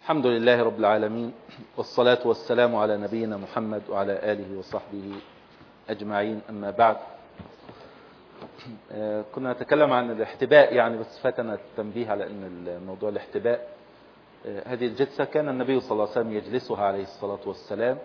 الحمد لله رب العالمين، والصلاة والسلام على نبينا محمد وعلى آله وصحبه أجمعين. أما بعد، كنا نتكلم عن الاحتباء بس فاتنا التنبيه على أن الموضوع الاحتباء هذه الجلسة كان النبي صلى الله عليه وسلم يجلسها عليه الصلاة والسلام،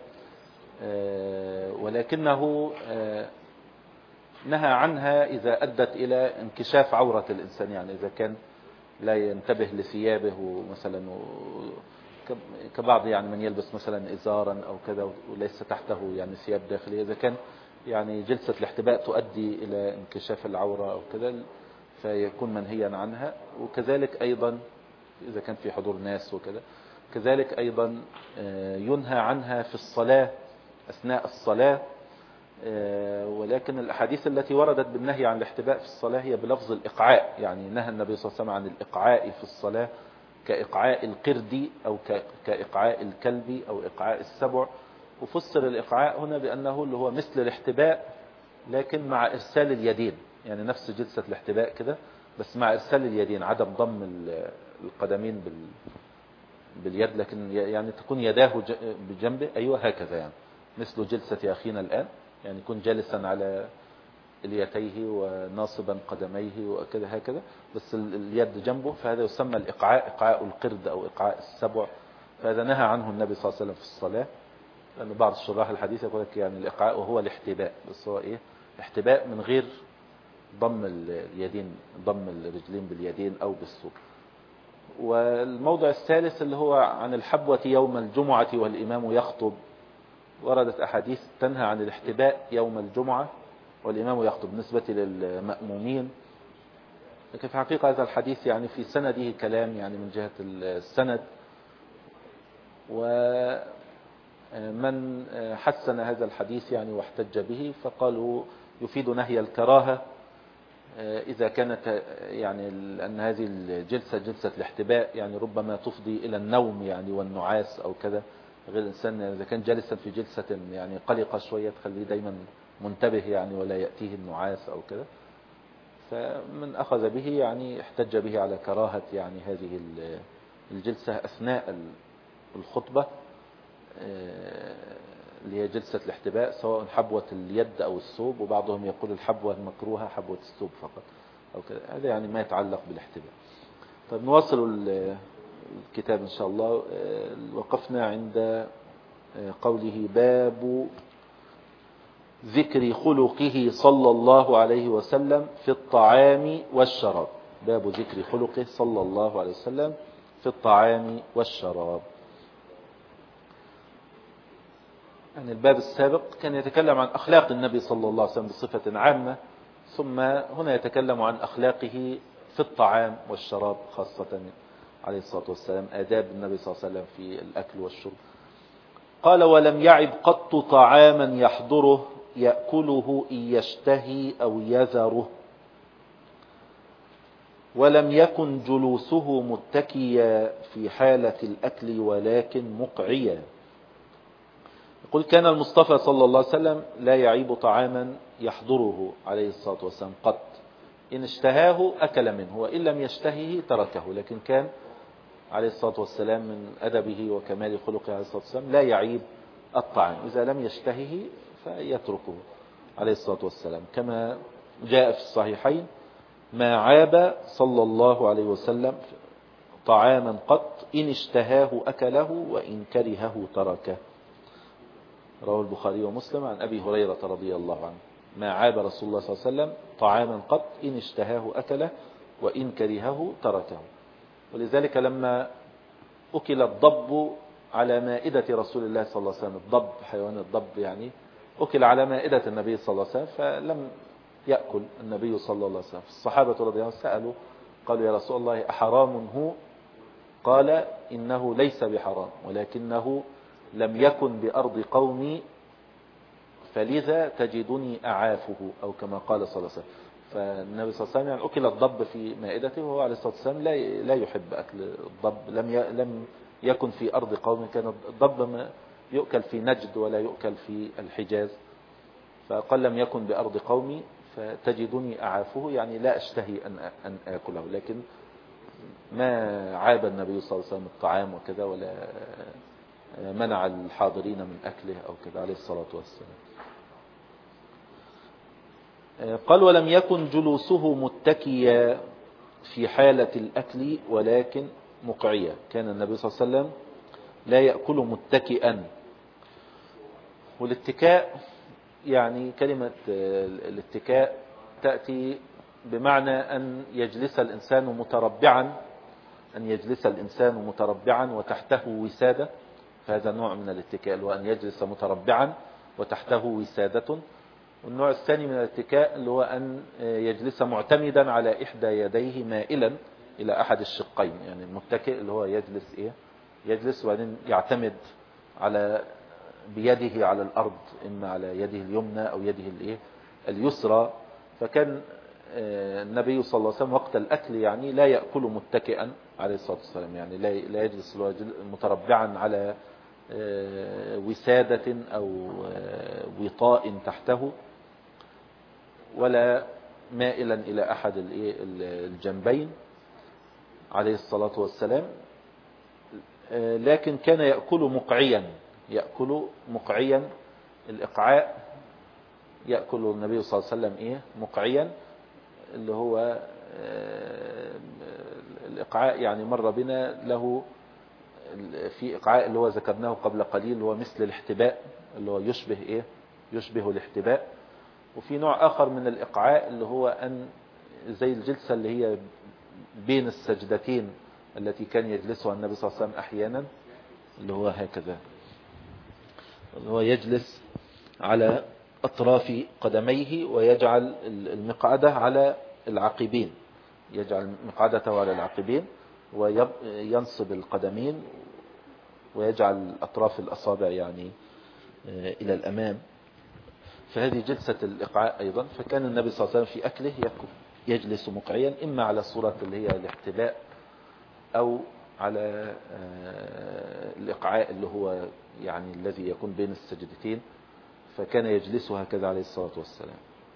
ولكنه نهى عنها إذا أدت إلى انكشاف عورة الإنسان، إذا كان لا ينتبه لثيابه مثلا، كبعض من يلبس مثلا إزارا أو كذا وليس تحته ثياب داخلية، إذا كان جلسة الاحتباء تؤدي إلى انكشاف العورة أو كذا فيكون منهيا عنها. وكذلك أيضا إذا كان في حضور ناس وكذا، كذلك أيضا ينهى عنها في الصلاة أثناء الصلاة، ولكن الأحاديث التي وردت بالنهي عن الاحتباء في الصلاة هي بلفظ الإقعاء، نهى النبي صلى الله عليه وسلم عن الإقعاء في الصلاة كإقعاء القرد أو كإقعاء الكلب أو إقعاء السبع. وفسر الإقعاء هنا بأنه اللي هو مثل الاحتباء لكن مع إرسال اليدين، نفس جلسة الاحتباء كده بس مع إرسال اليدين، عدم ضم القدمين باليد، لكن تكون يداه بجنبه، أيوة هكذا، مثل جلسة أخينا الآن، يكون جالسا على اليتيه وناصبا قدميه وكذا هكذا، بس اليد جنبه، فهذا يسمى الإقعاء، إقعاء القرد أو إقعاء السبع. فهذا نهى عنه النبي صلى الله عليه وسلم في الصلاة، لأن بعض الشراح الحديث يقول لك الإقعاء وهو الاحتباء، بس هو احتباء من غير ضم اليدين، ضم الرجلين باليدين أو بالسوق. والموضع الثالث اللي هو عن الحبوة يوم الجمعة والإمام يخطب، وردت أحاديث تنهى عن الاحتباء يوم الجمعة والإمام يخطب بالنسبة للمأمومين، لكن في حقيقة هذا الحديث في سنده كلام، من جهة السند، ومن حسن هذا الحديث واحتج به فقالوا يفيد نهي الكراهة إذا كانت أن هذه الجلسة جلسة الاحتباء ربما تفضي إلى النوم والنعاس أو كذا، غير الإنسان إذا كان جالسا في جلسة قلقة شوية تخليه دايما منتبه ولا يأتيه النعاس أو كذا، فمن أخذ به احتج به على كراهة هذه الجلسة أثناء الخطبة اللي هي جلسة الاحتباء، سواء حبوة اليد أو الثوب، وبعضهم يقول الحبوة المكروهة حبوة الثوب فقط أو كذا، هذا ما يتعلق بالاحتباء. طيب نواصل الكتاب إن شاء الله. وقفنا عند قوله باب ذكر خلقه صلى الله عليه وسلم في الطعام والشراب، باب ذكر خلقه صلى الله عليه وسلم في الطعام والشراب. الباب السابق كان يتكلم عن أخلاق النبي صلى الله عليه وسلم بصفة عامة، ثم هنا يتكلم عن أخلاقه في الطعام والشراب خاصة عليه الصلاة والسلام، آداب النبي صلى الله عليه وسلم في الأكل والشرب. قال ولم يعب قط طعاما يحضره يأكله إن يشتهي أو يذره، ولم يكن جلوسه متكيا في حالة الأكل ولكن مقعيا. يقول كان المصطفى صلى الله عليه وسلم لا يعيب طعاما يحضره عليه الصلاة والسلام قط، إن اشتهاه أكل منه وإن لم يشتهيه تركه، لكن كان عليه الصلاة والسلام من أدبه وكمال خلقه عليه الصلاة والسلام لا يعيب الطعام، إذا لم يشتهيه فيتركه عليه الصلاة والسلام، كما جاء في الصحيحين ما عاب صلى الله عليه وسلم طعاما قط إن اشتهاه أكله وإن كرهه تركه. رواه البخاري ومسلم عن أبي هريرة رضي الله عنه ما عاب رسول الله صلى الله عليه وسلم طعاما قط إن اشتهاه أكله وإن كرهه تركه. ولذلك لما أكل الضب على مائدة رسول الله صلى الله عليه وسلم، الضب حيوان الضب أكل على مائدة النبي صلى الله عليه وسلم فلم يأكل النبي صلى الله عليه وسلم، الصحابة رضي الله عنهم سألوا قالوا يا رسول الله أحرام هو؟ قال إنه ليس بحرام ولكنه لم يكن بأرض قومي فلذا تجدني أعافه، أو كما قال صلى الله عليه وسلم. فالنبي صلى الله عليه وسلم أكل الضب في مائدته وهو عليه الصلاة والسلام لا يحب أكل الضب، لم يكن في أرض قوم، كان الضب يؤكل في نجد ولا يؤكل في الحجاز، فقال لم يكن بأرض قومي فتجدني أعافه، لا أشتهي أن أكله، لكن ما عاب النبي صلى الله عليه وسلم الطعام وكذا، ولا منع الحاضرين من أكله أو كذا عليه الصلاة والسلام. قال ولم يكن جلوسه متكيا في حالة الأكل ولكن مقعيا. كان النبي صلى الله عليه وسلم لا يأكل متكئا. والاتكاء يعني كلمة الاتكاء تأتي بمعنى أن يجلس الإنسان متربعا، وتحته وسادة. فهذا نوع من الاتكاء، اللي هو أن يجلس متربعا وتحته وسادة. والنوع الثاني من الاتكاء اللي هو أن يجلس معتمدا على إحدى يديه مائلا إلى أحد الشقين. يعني المتكئ اللي هو يجلس وبعدين يعتمد بيده على الأرض، إما على يده اليمنى أو يده اليسرى. فكان النبي صلى الله عليه وسلم وقت الأكل يعني لا يأكل متكئا عليه الصلاة والسلام، يعني لا يجلس متربعا على وسادة أو وطاء تحته، ولا مائلا إلى أحد الجنبين عليه الصلاة والسلام. لكن كان يأكل مقعيا. الإقعاء يأكل النبي صلى الله عليه وسلم مقعيا، اللي هو الإقعاء يعني مر بنا له في إقعاء اللي هو ذكرناه قبل قليل، اللي هو مثل الاحتباء، اللي هو يشبه الاحتباء. وفي نوع آخر من الإقعاء اللي هو أن زي الجلسة اللي هي بين السجدتين التي كان يجلسها النبي صلى الله عليه وسلم أحيانا، اللي هو هكذا، اللي هو يجلس على أطراف قدميه ويجعل المقعدة على العقبين، وينصب القدمين ويجعل أطراف الأصابع يعني إلى الأمام. فهذه جلسة الإقعاء أيضا. فكان النبي صلى الله عليه وسلم في أكله يجلس مقعيا، إما على صورة اللي هي الاحتباء أو على الإقعاء اللي هو يعني الذي يكون بين السجدتين. فكان يجلس هكذا عليه الصلاة والسلام.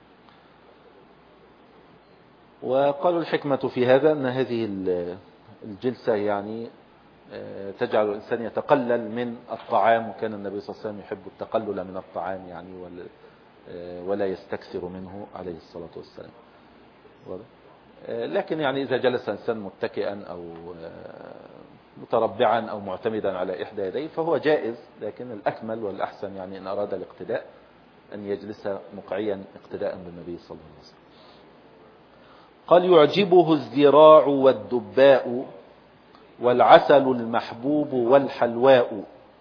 وقالوا الحكمة في هذا أن هذه الجلسة يعني تجعل الإنسان يتقلل من الطعام، وكان النبي صلى الله عليه وسلم يحب التقلل من الطعام يعني ولا يستكثر منه عليه الصلاة والسلام. لكن يعني إذا جلس إنسان متكئا أو متربعا أو معتمدا على إحدى يديه فهو جائز، لكن الأكمل والأحسن يعني إن أراد الاقتداء أن يجلس مقعيا اقتداء بالنبي صلى الله عليه وسلم. قال يعجبه الذراع والدباء والعسل المحبوب والحلواء.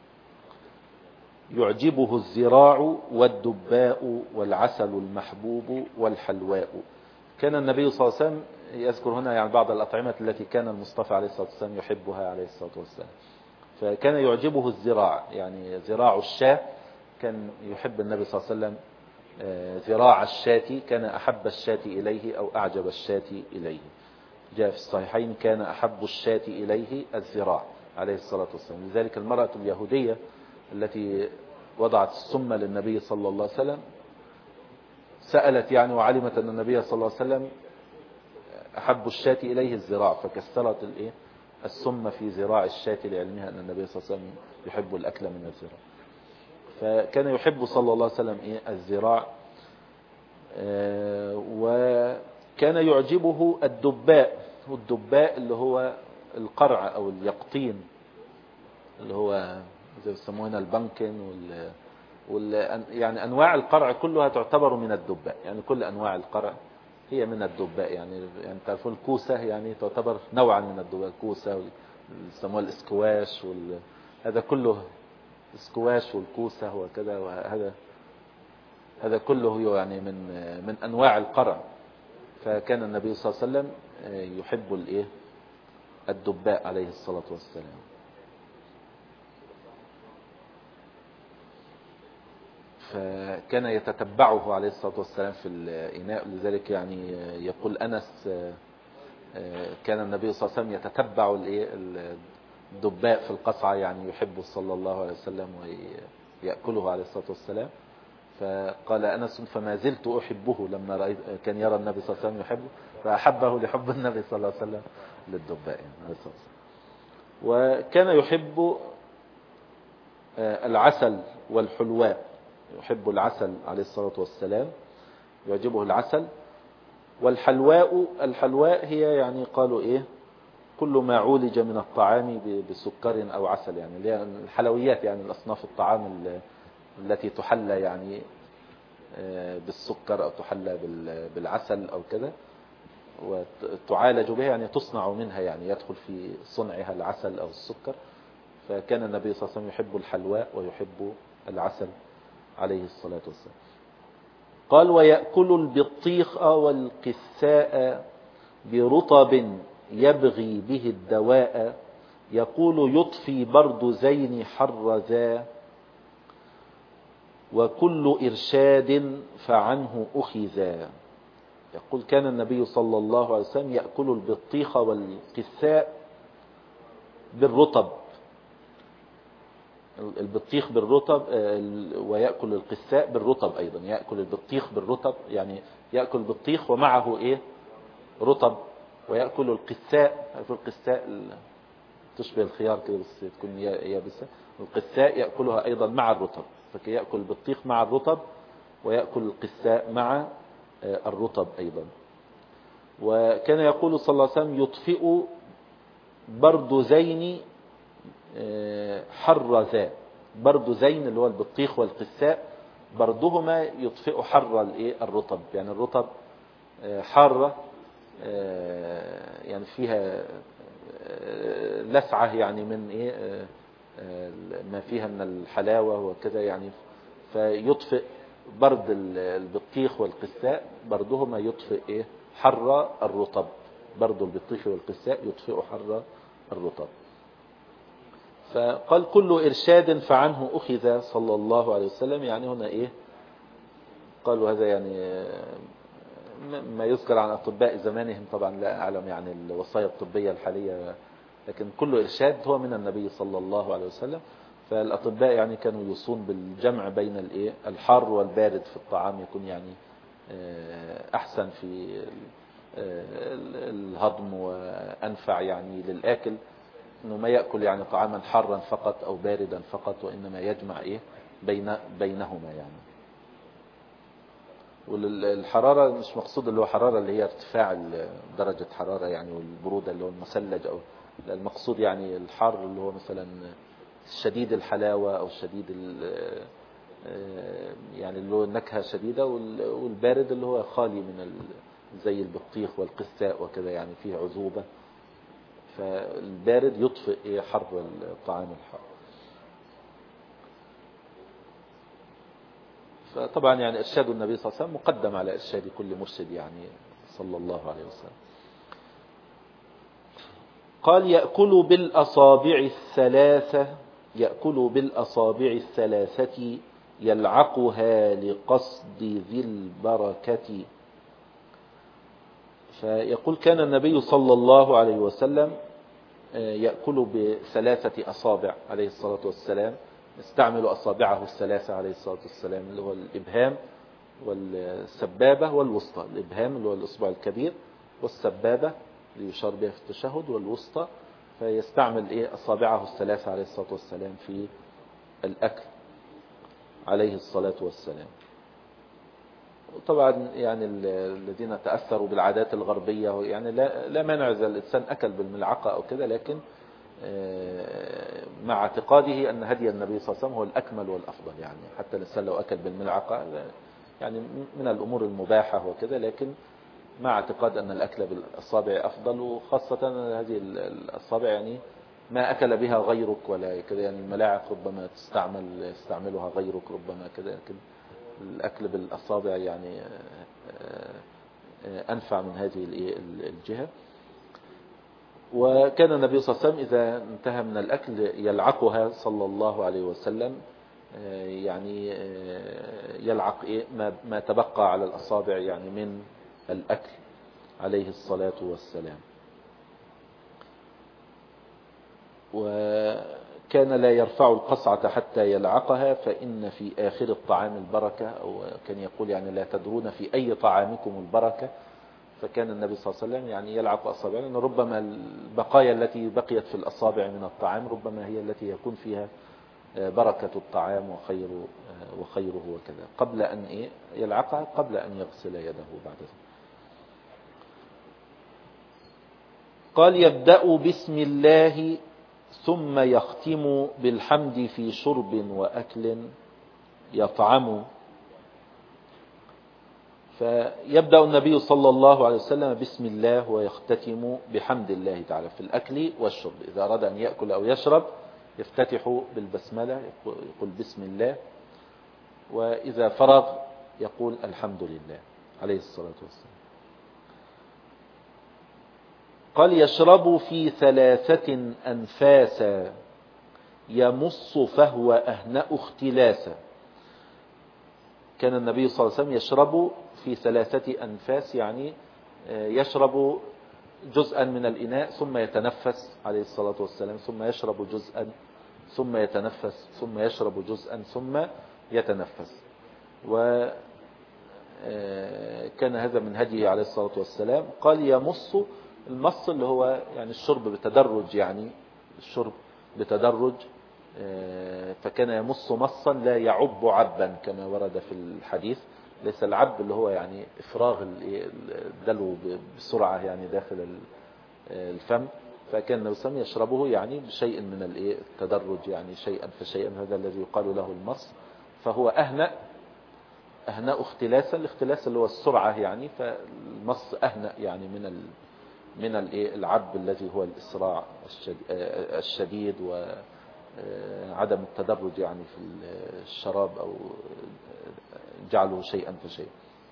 يعجبه الذراع والدباء والعسل المحبوب والحلواء. كان النبي صلى الله عليه وسلم يذكر هنا يعني بعض الأطعمة التي كان المصطفى عليه الصلاة والسلام يحبها عليه الصلاة والسلام. فكان يعجبه الذراع، يعني ذراع الشاة، كان يحب النبي صلى الله عليه وسلم ذراع الشاة، كان أحب الشاة إليه أو أعجب الشاة إليه. جاء في الصحيحين كان أحب الشاة إليه الذراع عليه الصلاة والسلام. لذلك المرأة اليهودية التي وضعت السم للنبي صلى الله عليه وسلم سألت يعني وعلمت أن النبي صلى الله عليه وسلم أحب الشاة إليه الذراع، فكسرت السم في ذراع الشاة لعلمها أن النبي صلى الله عليه وسلم يحب الأكل من الذراع. فكان يحب صلى الله عليه وسلم الذراع. وكان يعجبه الدباء، والدباء اللي هو القرع أو اليقطين، اللي هو زي يسموه هنا البنكن يعني أنواع القرع كلها تعتبر من الدباء، يعني كل أنواع القرع هي من الدباء. يعني تعرفون الكوسة يعني تعتبر نوعا من الدباء، الكوسة يسموها الاسكواش هذا كله الاسكواش والكوسة وكذا، هذا كله يعني من أنواع القرع. فكان النبي صلى الله عليه وسلم يحب الدباء عليه الصلاة والسلام. فكان يتتبعه عليه الصلاة والسلام في الإناء. لذلك يعني يقول أنس كان النبي صلى الله عليه وسلم يتتبع الدباء في القصعة، يعني يحبه صلى الله عليه وسلم ويأكله عليه الصلاة والسلام. فقال أنس فما زلت أحبه لما رأيت كان يرى النبي صلى الله عليه وسلم يحبه فأحبه لحب النبي صلى الله عليه وسلم للدباء يعني. وكان يحب العسل والحلواء، يحب العسل عليه الصلاة والسلام، يعجبه العسل. الحلواء هي يعني قالوا إيه، كل ما عولج من الطعام بسكر أو عسل، يعني اللي هي الحلويات، يعني الأصناف الطعام التي تحلى يعني بالسكر أو تحلى بالعسل أو كده، وتعالج بها يعني تصنع منها، يعني يدخل في صنعها العسل أو السكر. فكان النبي صلى الله عليه وسلم يحب الحلواء ويحب العسل عليه الصلاة والسلام. قال ويأكل البطيخ والقثاء برطب يبغي به الدواء، يقول يطفي برد زين حر ذا، وكل إرشاد فعنه أخذا. يقول كان النبي صلى الله عليه وسلم يأكل البطيخ والقثاء بالرطب، البطيخ بالرطب، ويأكل القثاء بالرطب أيضا. يأكل البطيخ بالرطب يعني يأكل البطيخ ومعه إيه، رطب. ويأكل القثاء، في القثاء تشبه الخيار كده بس تكون يابسة. القثاء يأكلها أيضا مع الرطب، فيأكل البطيخ مع الرطب ويأكل القثاء مع الرطب أيضا. وكان يقول صلى الله عليه وسلم يطفئ برد زين حر ذا. برد زين اللي هو البطيخ والقثاء، بردهما يطفئ حر الرطب، يعني الرطب حارة يعني فيها لسعة يعني من ما فيها من الحلاوة وكذا يعني، فيطفئ برد البطيخ والقثاء، بردهما يطفئ حر الرطب. برد البطيخ والقثاء يطفئ حر الرطب. فقال كل إرشاد فعنه أخذ صلى الله عليه وسلم، يعني هنا قالوا هذا يعني ما يذكر عن أطباء زمانهم، طبعا لا أعلم يعني الوصايا الطبية الحالية، لكن كل إرشاد هو من النبي صلى الله عليه وسلم. فالأطباء يعني كانوا يوصون بالجمع بين الحار والبارد في الطعام، يكون يعني أحسن في الهضم وأنفع يعني للآكل، إنه ما يأكل يعني طعاما حارا فقط أو باردا فقط، وإنما يجمع بينهما يعني. والحرارة مش مقصود اللي هو حرارة اللي هي ارتفاع درجة حرارة يعني، والبرودة اللي هو المثلج، أو المقصود يعني الحر اللي هو مثلا شديد الحلاوة أو شديد يعني اللي هو النكهة شديدة، والبارد اللي هو خالي من زي البطيخ والقثاء وكذا، يعني فيه عذوبة. فالبارد يطفئ حر الطعام الحار. فطبعا يعني إرشاد النبي صلى الله عليه وسلم مقدم على إرشاد كل مرشد يعني صلى الله عليه وسلم. قال يأكل بالأصابع الثلاثة، يأكل بالأصابع الثلاثة يلعقها لقصد ذي البركة. فيقول كان النبي صلى الله عليه وسلم يأكل بثلاثة أصابع عليه الصلاة والسلام، يستعمل أصابعه الثلاثة عليه الصلاة والسلام، اللي هو الإبهام والسبابة والوسطى. الإبهام اللي هو الإصبع الكبير، والسبابة اللي يشار بها في التشهد، والوسطى. فيستعمل أصابعه الثلاثة عليه الصلاة والسلام في الأكل عليه الصلاة والسلام. طبعا يعني الذين تأثروا بالعادات الغربية يعني لا مانع إذا الإنسان أكل بالملعقة أو كده، لكن مع اعتقاده أن هدي النبي صلى الله عليه وسلم هو الأكمل والأفضل. يعني حتى الإنسان لو أكل بالملعقة يعني من الأمور المباحة وكذا، لكن مع اعتقاد أن الأكل بالأصابع أفضل، وخاصة هذه الأصابع يعني ما أكل بها غيرك ولا كذا، يعني الملاعق ربما يستعملها غيرك ربما كذا، لكن الأكل بالأصابع يعني أنفع من هذه الجهة. وكان النبي صلى الله عليه وسلم إذا انتهى من الأكل يلعقها صلى الله عليه وسلم، يعني يلعق ما تبقى على الأصابع يعني من الأكل عليه الصلاة والسلام. وكان كان لا يرفع القصعة حتى يلعقها فإن في آخر الطعام البركة، أو كان يقول يعني لا تدرون في أي طعامكم البركة. فكان النبي صلى الله عليه وسلم يعني يلعق أصابعه، لأن ربما البقايا التي بقيت في الأصابع من الطعام ربما هي التي يكون فيها بركة الطعام وخيره وكذا، قبل أن يلعقها، قبل أن يغسل يده بعد ذلك. قال يبدأ بسم الله ثم يختم بالحمد في شرب وأكل يطعم. فيبدأ النبي صلى الله عليه وسلم بسم الله ويختتم بحمد الله تعالى في الأكل والشرب. إذا أراد أن يأكل أو يشرب يفتتح بالبسملة، يقول بسم الله، وإذا فرغ يقول الحمد لله عليه الصلاة والسلام. قال يشرب في 3 أنفاسا يمص فهو أهنأ اختلاسا. كان النبي صلى الله عليه وسلم يشرب في 3 أنفاس، يعني يشرب جزءا من الإناء ثم يتنفس عليه الصلاة والسلام، ثم يشرب جزءا ثم يتنفس، ثم يشرب جزءا ثم يتنفس. وكان هذا من هديه عليه الصلاة والسلام. قال يمص، المص اللي هو يعني الشرب بتدرج، يعني الشرب بتدرج، فكان يمص مصا لا يعب عبا كما ورد في الحديث. ليس العب اللي هو يعني إفراغ الدلو بسرعة يعني داخل الفم، فكان النبي صلى الله عليه وسلم يشربه يعني بشيء من التدرج، يعني شيئا فشيئا، هذا الذي يقال له المص. فهو أهنأ اختلاسا، الاختلاس اللي هو السرعة يعني، فالمص أهنأ يعني من العب الذي هو الإسراع الشديد وعدم التدرج يعني في الشراب، أو جعله شيئا فشيئا.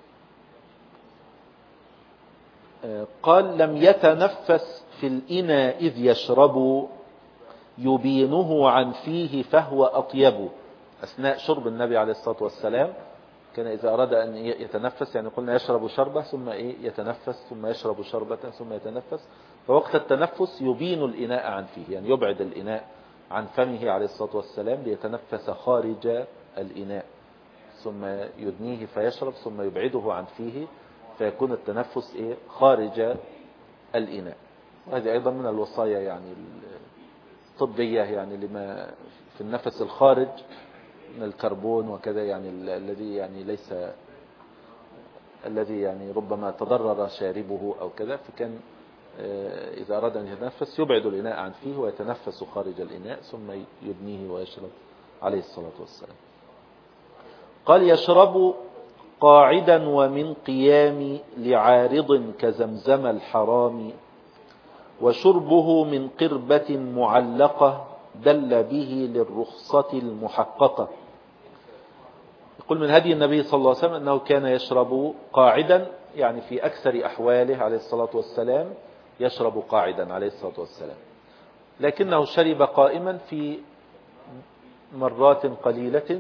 قال لم يتنفس في الإناء إذ يشرب يبينه عن فيه فهو أطيب. أثناء شرب النبي عليه الصلاة والسلام كان إذا أراد أن يتنفس، يعني قلنا يشرب شربة ثم يتنفس، ثم يشرب شربة ثم يتنفس، فوقت التنفس يبين الإناء عن فيه، يعني يبعد الإناء عن فمه عليه الصلاة والسلام ليتنفس خارج الإناء، ثم يدنيه فيشرب، ثم يبعده عن فيه فيكون التنفس خارج الإناء. وهذه أيضا من الوصايا يعني الطبية، يعني لما في النفس الخارج من الكربون وكذا، يعني الذي يعني ليس الذي يعني ربما تضرر شاربه أو كذا، فكان إذا أراد أن يتنفس يبعد الإناء عن فيه ويتنفس خارج الإناء ثم يدنيه ويشرب عليه الصلاة والسلام. قال يشرب قاعدا ومن قيام لعارض كزمزم الحرام، وشربه من قربة معلقة دل به للرخصة المحققة. يقول من هدي النبي صلى الله عليه وسلم أنه كان يشرب قاعدا، يعني في أكثر أحواله عليه الصلاة والسلام يشرب قاعدا عليه الصلاة والسلام، لكنه شرب قائما في مرات قليلة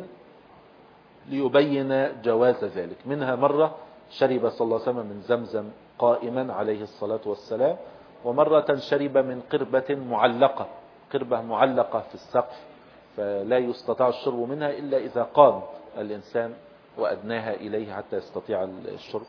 ليبين جواز ذلك. منها مرة شرب صلى الله عليه وسلم من زمزم قائما عليه الصلاة والسلام، ومرة شرب من قربة معلقة، قربة معلقة في السقف، فلا يستطيع الشرب منها إلا إذا قام الإنسان وأدناها إليه حتى يستطيع الشرب.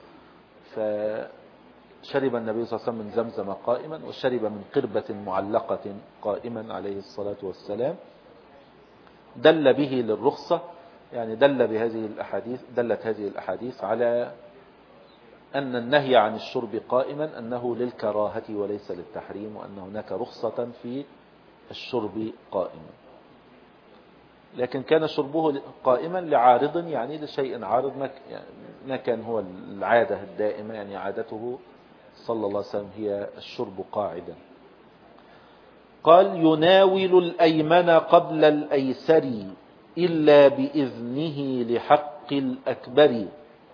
فشرب النبي صلى الله عليه وسلم من زمزم قائما، وشرب من قربة معلقة قائما عليه الصلاة والسلام، دل به للرخصة، يعني دلت هذه الأحاديث على أن النهي عن الشرب قائما أنه للكراهة وليس للتحريم، وأن هناك رخصة في الشرب قائما. لكن كان شربه قائما لعارض، يعني لشيء عارض، ما كان هو العادة الدائمة، يعني عادته صلى الله عليه وسلم هي الشرب قاعدا. قال يناول الأيمن قبل الأيسر إلا بإذنه لحق الأكبر.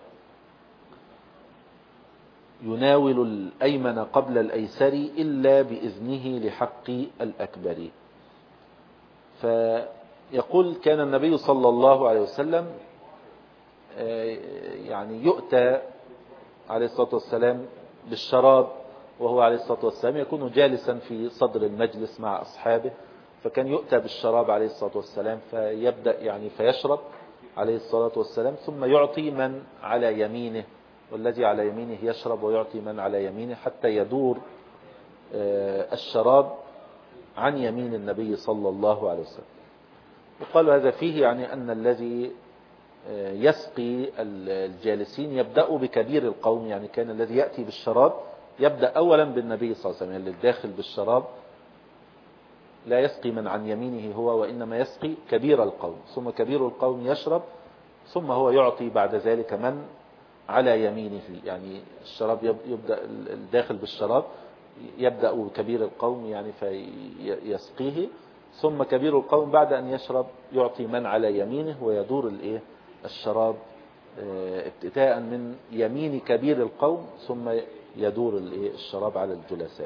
يناول الأيمن قبل الأيسر إلا بإذنه لحق الأكبر. فيقول كان النبي صلى الله عليه وسلم يعني يؤتى عليه الصلاة والسلام بالشراب، وهو عليه الصلاة والسلام يكون جالسا في صدر المجلس مع أصحابه، فكان يؤتى بالشراب عليه الصلاة والسلام فيبدأ يعني فيشرب عليه الصلاة والسلام، ثم يعطي من على يمينه، والذي على يمينه يشرب ويعطي من على يمينه، حتى يدور الشراب عن يمين النبي صلى الله عليه وسلم. وقال هذا فيه يعني أن الذي يسقي الجالسين يبدأ بكبير القوم، يعني كان الذي يأتي بالشراب يبدأ أولا بالنبي صلى الله عليه وسلم، يعني اللي داخل بالشراب لا يسقي من عن يمينه هو، وإنما يسقي كبير القوم، ثم كبير القوم يشرب، ثم هو يعطي بعد ذلك من على يمينه. يعني الشراب يبدأ الداخل بالشراب يبدأ بكبير القوم يعني فيسقيه، ثم كبير القوم بعد أن يشرب يعطي من على يمينه، ويدور الشراب ابتداء من يمين كبير القوم، ثم يدور الشراب على الجلساء.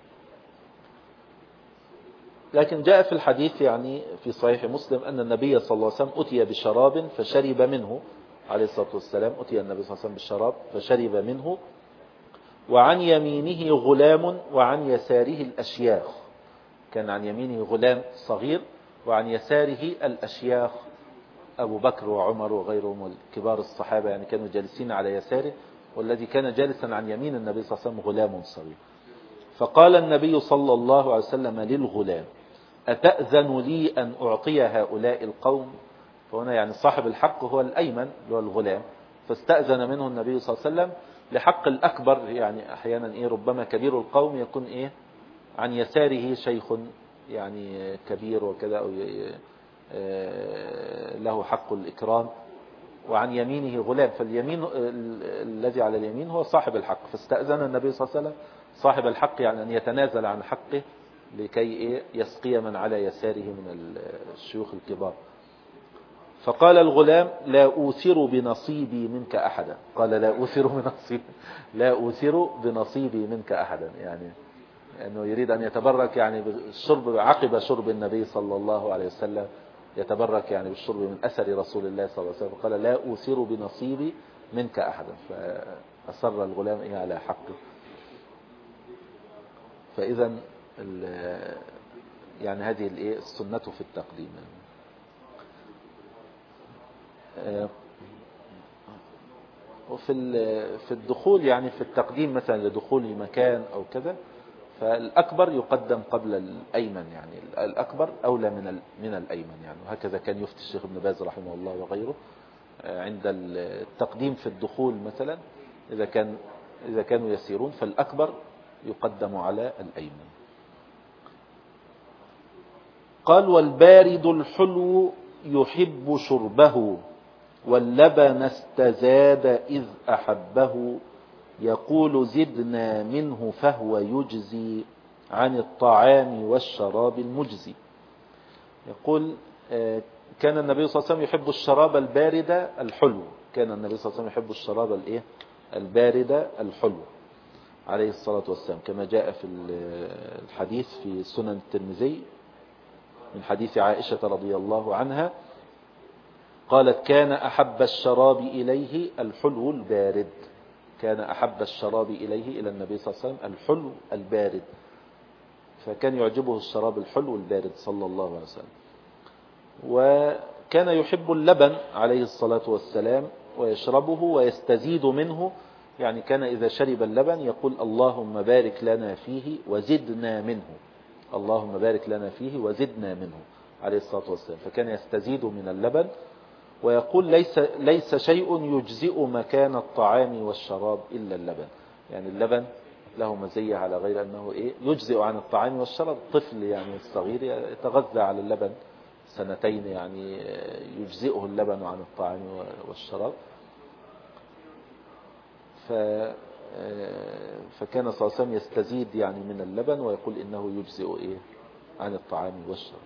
لكن جاء في الحديث يعني في صحيح مسلم أن النبي صلى الله عليه وسلم أتي بشراب فشرب منه عليه الصلاة والسلام، أتي النبي صلى الله عليه وسلم بالشراب فشرب منه، وعن يمينه غلام وعن يساره الأشياخ. كان عن يمينه غلام صغير، وعن يساره الأشياخ أبو بكر وعمر وغيرهم كبار الصحابة، يعني كانوا جالسين على يساره، والذي كان جالسا عن يمين النبي صلى الله عليه وسلم غلام صغير. فقال النبي صلى الله عليه وسلم للغلام: أتأذن لي أن أعطي هؤلاء القوم؟ فهنا يعني صاحب الحق هو الأيمن اللي هو الغلام، فاستأذن منه النبي صلى الله عليه وسلم لحق الأكبر. يعني أحيانا ربما كبير القوم يكون عن يساره شيخ يعني كبير وكذا، أو له حق الإكرام، وعن يمينه غلام، فاليمين الذي على اليمين هو صاحب الحق. فاستأذن النبي صلى الله عليه وسلم صاحب الحق يعني أن يتنازل عن حقه لكي يسقي من على يساره من الشيوخ الكبار. فقال الغلام: لا أوثر بنصيبي منك أحدا. قال: لا أوثر بنصيبي منك أحدا، يعني أنه يريد أن يتبرك يعني بالشرب عقب شرب النبي صلى الله عليه وسلم، يتبرك يعني بالشرب من أثر رسول الله صلى الله عليه وسلم. قال: لا أوثر بنصيبي منك أحدا، فأصر الغلام على حقه. فإذا يعني هذه السنة في التقديم. وفي الدخول يعني في التقديم مثلا لدخول مكان أو كذا، فالأكبر يقدم قبل الأيمن، يعني الأكبر أولى من الأيمن يعني. وهكذا كان يفتي الشيخ ابن باز رحمه الله وغيره عند التقديم في الدخول مثلا، إذا كانوا يسيرون فالأكبر يقدم على الأيمن. قال: والبارد الحلو يحب شربه، واللبن استزاد إذ أحبه، يقول زدنا منه فهو يجزي عن الطعام والشراب المجزي. يقول كان النبي صلى الله عليه وسلم يحب الشراب البارد الحلو، كان النبي صلى الله عليه وسلم يحب الشراب البارد الحلو عليه الصلاة والسلام، كما جاء في الحديث في سنن الترمذي من حديث عائشة رضي الله عنها قالت: كان أحب الشراب إليه الحلو البارد. كان أحب الشراب إليه إلى النبي صلى الله عليه وسلم الحلو البارد، فكان يعجبه الشراب الحلو البارد صلى الله عليه وسلم. وكان يحب اللبن عليه الصلاة والسلام ويشربه ويستزيد منه، يعني كان إذا شرب اللبن يقول: اللهم بارك لنا فيه وزدنا منه، اللهم بارك لنا فيه وزدنا منه عليه الصلاة والسلام. فكان يستزيد من اللبن ويقول: ليس شيء يجزئ مكان الطعام والشراب إلا اللبن. يعني اللبن له مزية على غير أنه يجزئ عن الطعام والشراب. طفل يعني الصغير يتغذى على اللبن سنتين، يعني يجزئه اللبن عن الطعام والشراب. فكان صلى الله عليه وسلم يستزيد يعني من اللبن ويقول إنه يجزئ عن الطعام والشراب.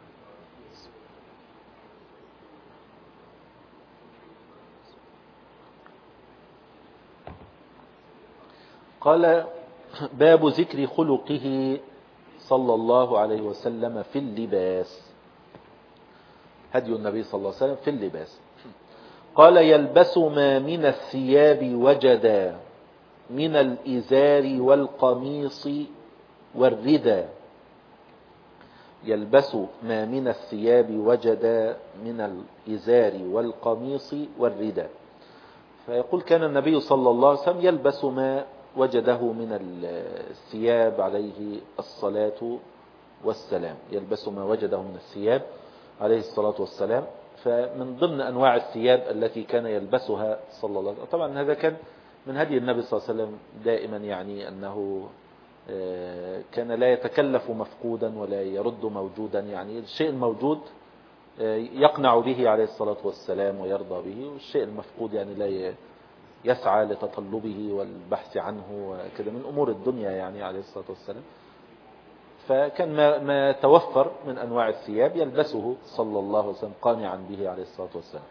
قال: باب ذكر خلقه صلى الله عليه وسلم في اللباس. هدي النبي صلى الله عليه وسلم في اللباس. قال: يلبس ما من الثياب وجدا من الإزار والقميص والردى، يلبس ما من الثياب وجد من الإزار والقميص والرداء. فيقول كان النبي صلى الله عليه وسلم يلبس ما وجده من الثياب عليه الصلاة والسلام، يلبس ما وجده من الثياب عليه الصلاة والسلام. فمن ضمن أنواع الثياب التي كان يلبسها صلى الله عليه وسلم، طبعا هذا كان من هدي النبي صلى الله عليه وسلم دائما، يعني أنه كان لا يتكلف مفقودا ولا يرد موجودا، يعني الشيء الموجود يقنع به عليه الصلاة والسلام ويرضى به، والشيء المفقود يعني لا يسعى لتطلبه والبحث عنه وكذا من أمور الدنيا يعني عليه الصلاة والسلام. فكان ما توفر من أنواع الثياب يلبسه صلى الله عليه وسلم قانعا به عليه الصلاة والسلام.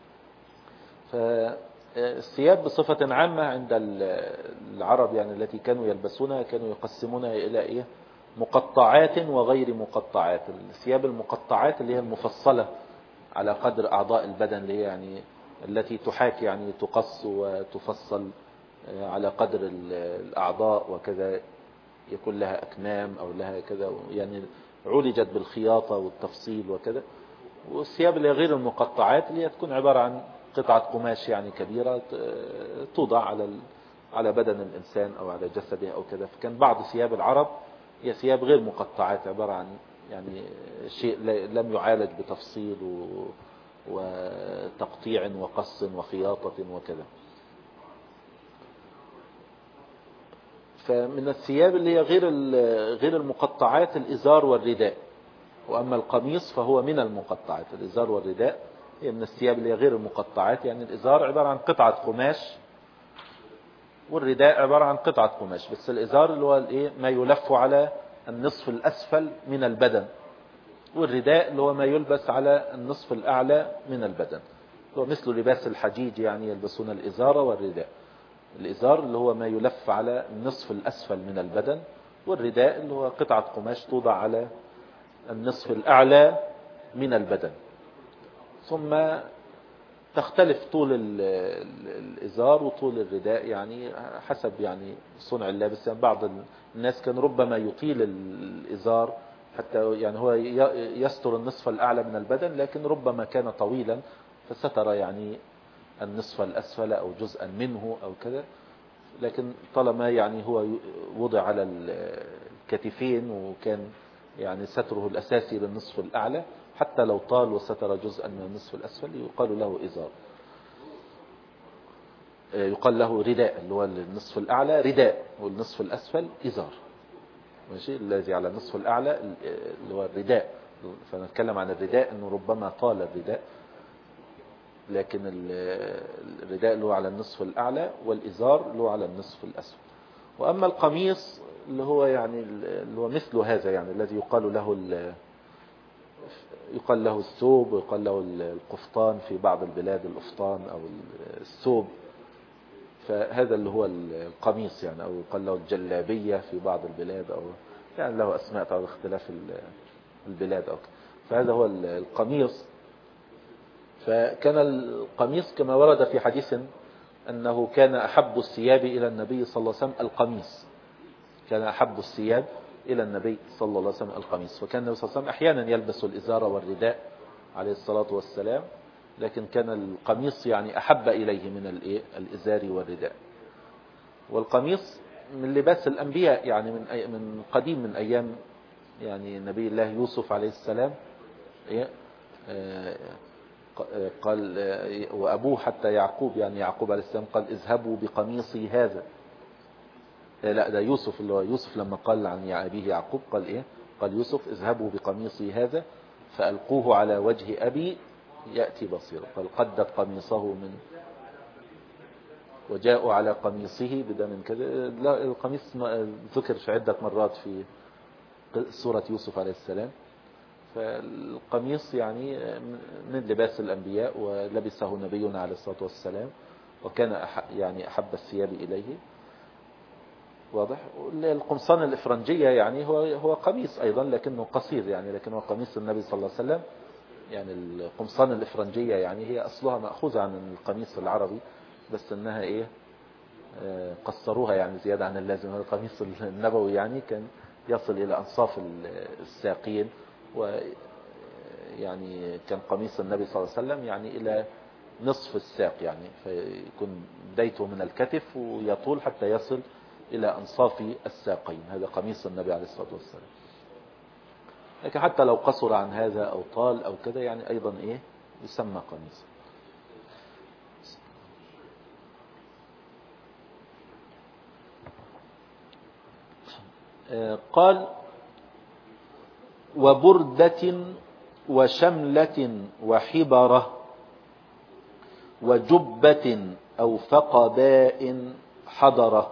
فالثياب بصفة عامة عند العرب يعني التي كانوا يلبسونها كانوا يقسمونها إلى إيه؟ مقطعات وغير مقطعات. الثياب المقطعات اللي هي المفصلة على قدر أعضاء البدن، اللي هي يعني التي تحاكي يعني تقص وتفصل على قدر الأعضاء وكذا، يكون لها أكمام أو لها كذا، يعني عولجت بالخياطة والتفصيل وكذا. والثياب اللي غير المقطعات اللي تكون عبارة عن قطعة قماش يعني كبيرة توضع على بدن الإنسان أو على جسده أو كذا. فكان بعض ثياب العرب هي ثياب غير مقطعات، عبارة عن يعني شيء لم يعالج بتفصيل وتقطيع وقص وخياطة وكذا. فمن الثياب اللي هي غير المقطعات الإزار والرداء، وأما القميص فهو من المقطعات. الإزار والرداء هي من الثياب اللي هي غير المقطعات، يعني الإزار عبارة عن قطعة قماش، والرداء عبارة عن قطعة قماش. بس الإزار اللي هو ما يلف على النصف الأسفل من البدن، والرداء اللي هو ما يلبس على النصف الأعلى من البدن، هو مثل لباس الحجيج، يعني يلبسون الإزار والرداء. الإزار اللي هو ما يلف على النصف الأسفل من البدن، والرداء اللي هو قطعة قماش توضع على النصف الأعلى من البدن. ثم تختلف طول الإزار وطول الرداء يعني حسب يعني صنع اللابس. يعني بعض الناس كان ربما يطيل الإزار حتى يعني هو يستر النصف الأعلى من البدن، لكن ربما كان طويلا فستر يعني النصف الأسفل أو جزءا منه أو كذا. لكن طالما يعني هو وضع على الكتفين وكان يعني ستره الأساسي للنصف الأعلى، حتى لو طال وستر جزءا من النصف الأسفل يقال له إزار. يقال له رداء، اللي هو النصف الأعلى رداء والنصف الأسفل إزار، ماشي. الذي على النصف الأعلى اللي هو الرداء. فنتكلم عن الرداء أنه ربما طال الرداء، لكن الرداء اللي هو على النصف الأعلى، والإزار اللي هو على النصف الأسفل. وأما القميص اللي هو يعني اللي هو مثل هذا، يعني الذي يقال له الثوب، ويقال له القفطان في بعض البلاد، القفطان أو الثوب. فهذا اللي هو القميص يعني، أو يقال له الجلابية في بعض البلاد، أو يعني له أسماء طبعا اختلاف البلاد. فهذا هو القميص. فكان القميص كما ورد في حديث أنه كان أحب الثياب إلى النبي صلى الله عليه وسلم القميص، كان أحب الثياب إلى النبي صلى الله عليه وسلم القميص. فكان النبي صلى الله عليه وسلم أحيانا يلبس الإزار والرداء عليه الصلاة والسلام، لكن كان القميص يعني أحب إليه من الإزار والرداء. والقميص من لباس الأنبياء، يعني من قديم، من أيام يعني نبي الله يوسف عليه السلام. قال وأبوه حتى يعقوب، يعني يعقوب عليه السلام قال اذهبوا بقميصي هذا. لا، ده يوسف، اللي هو يوسف لما قال عن أبيه يعقوب قال قال يوسف اذهبوا بقميصي هذا فألقوه على وجه أبي يأتي بصيرا. قال قدت قميصه من وجاءوا على قميصه بدم كذا. لا، القميص ذكر في عدة مرات في سورة يوسف عليه السلام. فالقميص يعني من لباس الأنبياء، ولبسه نبينا عليه الصلاة والسلام، وكان يعني أحب الثياب إليه. واضح. القمصان الإفرنجية يعني هو قميص أيضا لكنه قصير، يعني لكنه قميص النبي صلى الله عليه وسلم. يعني القمصان الإفرنجية يعني هي أصلها مأخوذة عن القميص العربي، بس إنها قصروها يعني زيادة عن اللازم. القميص النبوي يعني كان يصل إلى أنصاف الساقين، يعني كان قميص النبي صلى الله عليه وسلم يعني إلى نصف الساق، يعني فيكون بدايته من الكتف ويطول حتى يصل إلى أنصاف الساقين. هذا قميص النبي عليه الصلاة والسلام. لكن حتى لو قصر عن هذا أو طال أو كده يعني أيضا يسمى قميص. قال وبردة وشملة وحبرة وجبة أو فقباء حضرة.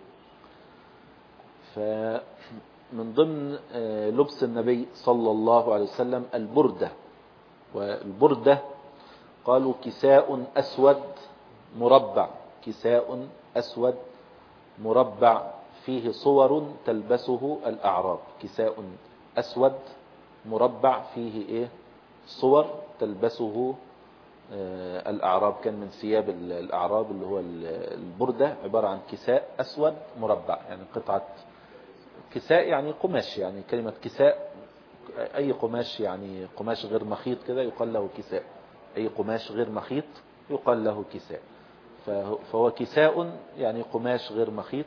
فمن ضمن لبس النبي صلى الله عليه وسلم البردة. والبردة قالوا كساء أسود مربع، كساء أسود مربع فيه صور تلبسه الأعراب. كساء أسود مربع فيه صور تلبسه الأعراب. كان من ثياب الأعراب اللي هو البردة عبارة عن كساء أسود مربع، يعني قطعة كساء يعني قماش، يعني كلمة كساء أي قماش، يعني قماش غير مخيط كده يقال له كساء. أي قماش غير مخيط يقال له كساء. فهو كساء يعني قماش غير مخيط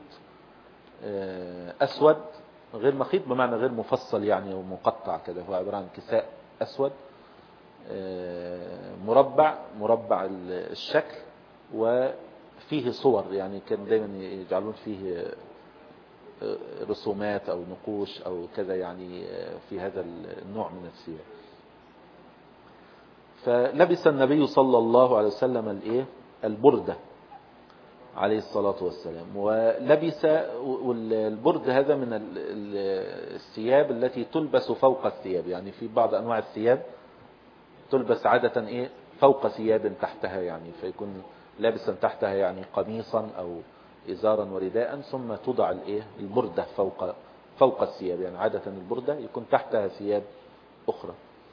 أسود، غير مخيط بمعنى غير مفصل يعني ومقطع كده. هو عبارة عن كساء أسود مربع الشكل وفيه صور، يعني كان دايما يجعلون فيه رسومات أو نقوش أو كذا، يعني في هذا النوع من الثياب. فلبس النبي صلى الله عليه وسلم البردة عليه الصلاة والسلام. ولبس والبرد هذا من الثياب التي تلبس فوق الثياب، يعني في بعض أنواع الثياب تلبس عادة فوق ثياب تحتها، يعني فيكون لابسا تحتها يعني قميصا أو إزارا ورداء، ثم توضع البردة فوق الثياب. يعني عادة البردة يكون تحتها ثياب أخرى.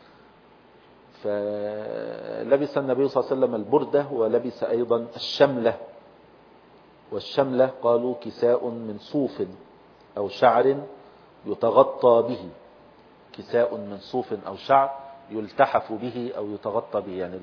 فلبس النبي صلى الله عليه وسلم البردة ولبس أيضا الشملة. والشملة قالوا كساء من صوف أو شعر يتغطى به. كساء من صوف أو شعر يلتحف به أو يتغطى به. يعني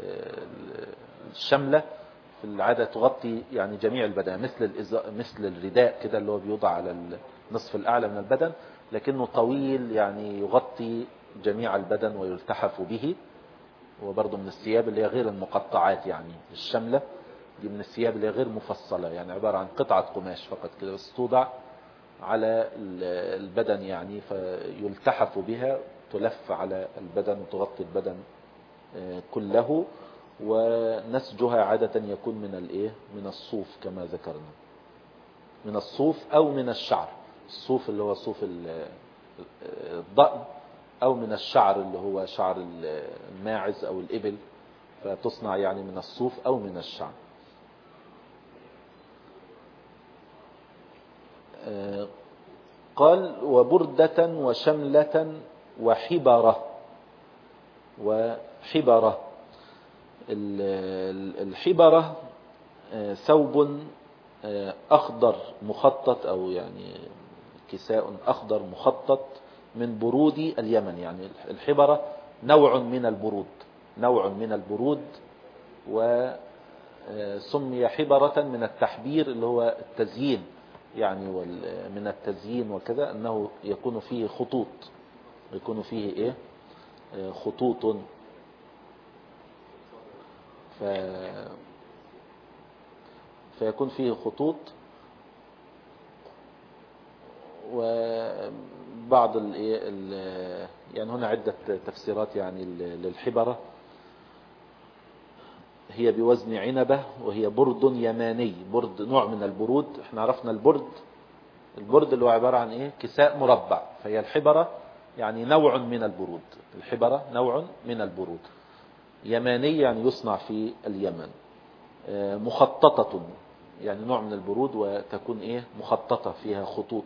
الشملة في العادة تغطي يعني جميع البدن، مثل الرداء كده اللي هو بيوضع على النصف الأعلى من البدن، لكنه طويل يعني يغطي جميع البدن ويلتحف به. وبرضه من الثياب اللي هي غير المقطعات، يعني الشملة دي من الثياب اللي هي غير مفصلة، يعني عبارة عن قطعة قماش فقط كده بس توضع على البدن، يعني فيلتحف بها، تلف على البدن وتغطي البدن كله. ونسجها عادة يكون من الصوف كما ذكرنا، من الصوف أو من الشعر. الصوف اللي هو صوف الضأن، أو من الشعر اللي هو شعر الماعز أو الإبل، فتصنع يعني من الصوف أو من الشعر. قال وبردة وشملة وحبرة. وحبرة الحبرة ثوب أخضر مخطط، أو يعني كساء أخضر مخطط من برود اليمن. يعني الحبرة نوع من البرود، نوع من البرود، وسمي حبرة من التحبير اللي هو التزيين، يعني من التزيين وكذا أنه يكون فيه خطوط، يكون فيه خطوط. فيكون فيه خطوط. وبعض يعني هنا عدة تفسيرات يعني للحبرة. هي بوزن عنبة، وهي برد يماني، برد نوع من البرود. احنا عرفنا البرد اللي هو عبارة عن كساء مربع، فهي الحبرة يعني نوع من البرود. الحبرة نوع من البرود يماني، يعني يصنع في اليمن. مخططة يعني نوع من البرود وتكون مخططة فيها خطوط.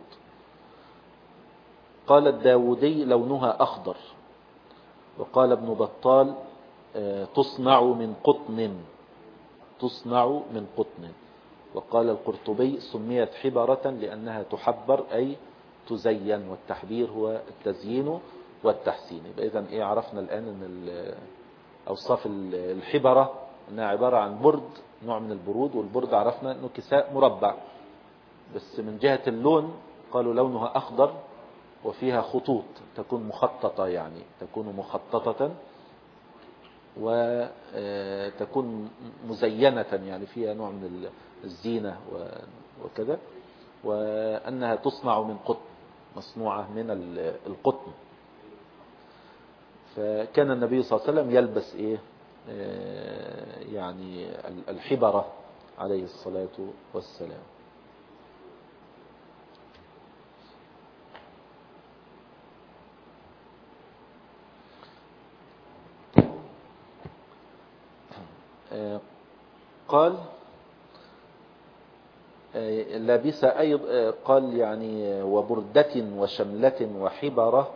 قال الداودي لونها أخضر. وقال ابن بطال تصنع من قطن، تصنع من قطن. وقال القرطبي سميت حبرة لأنها تحبر أي تزين، والتحبير هو التزيين. والتحسين. يبقى إذن إيه عرفنا الآن أن أوصاف الحبرة أنها عبارة عن برد، نوع من البرود، والبرد عرفنا أنه كساء مربع، بس من جهة اللون قالوا لونها أخضر وفيها خطوط تكون مخططة، يعني تكون مخططة وتكون مزينة، يعني فيها نوع من الزينة وكذا، وأنها تصنع من قطن، مصنوعة من القطن. فكان النبي صلى الله عليه وسلم يلبس يعني الحبرة عليه الصلاة والسلام. قال لبس أيضا، قال يعني وبردة وشملة وحبرة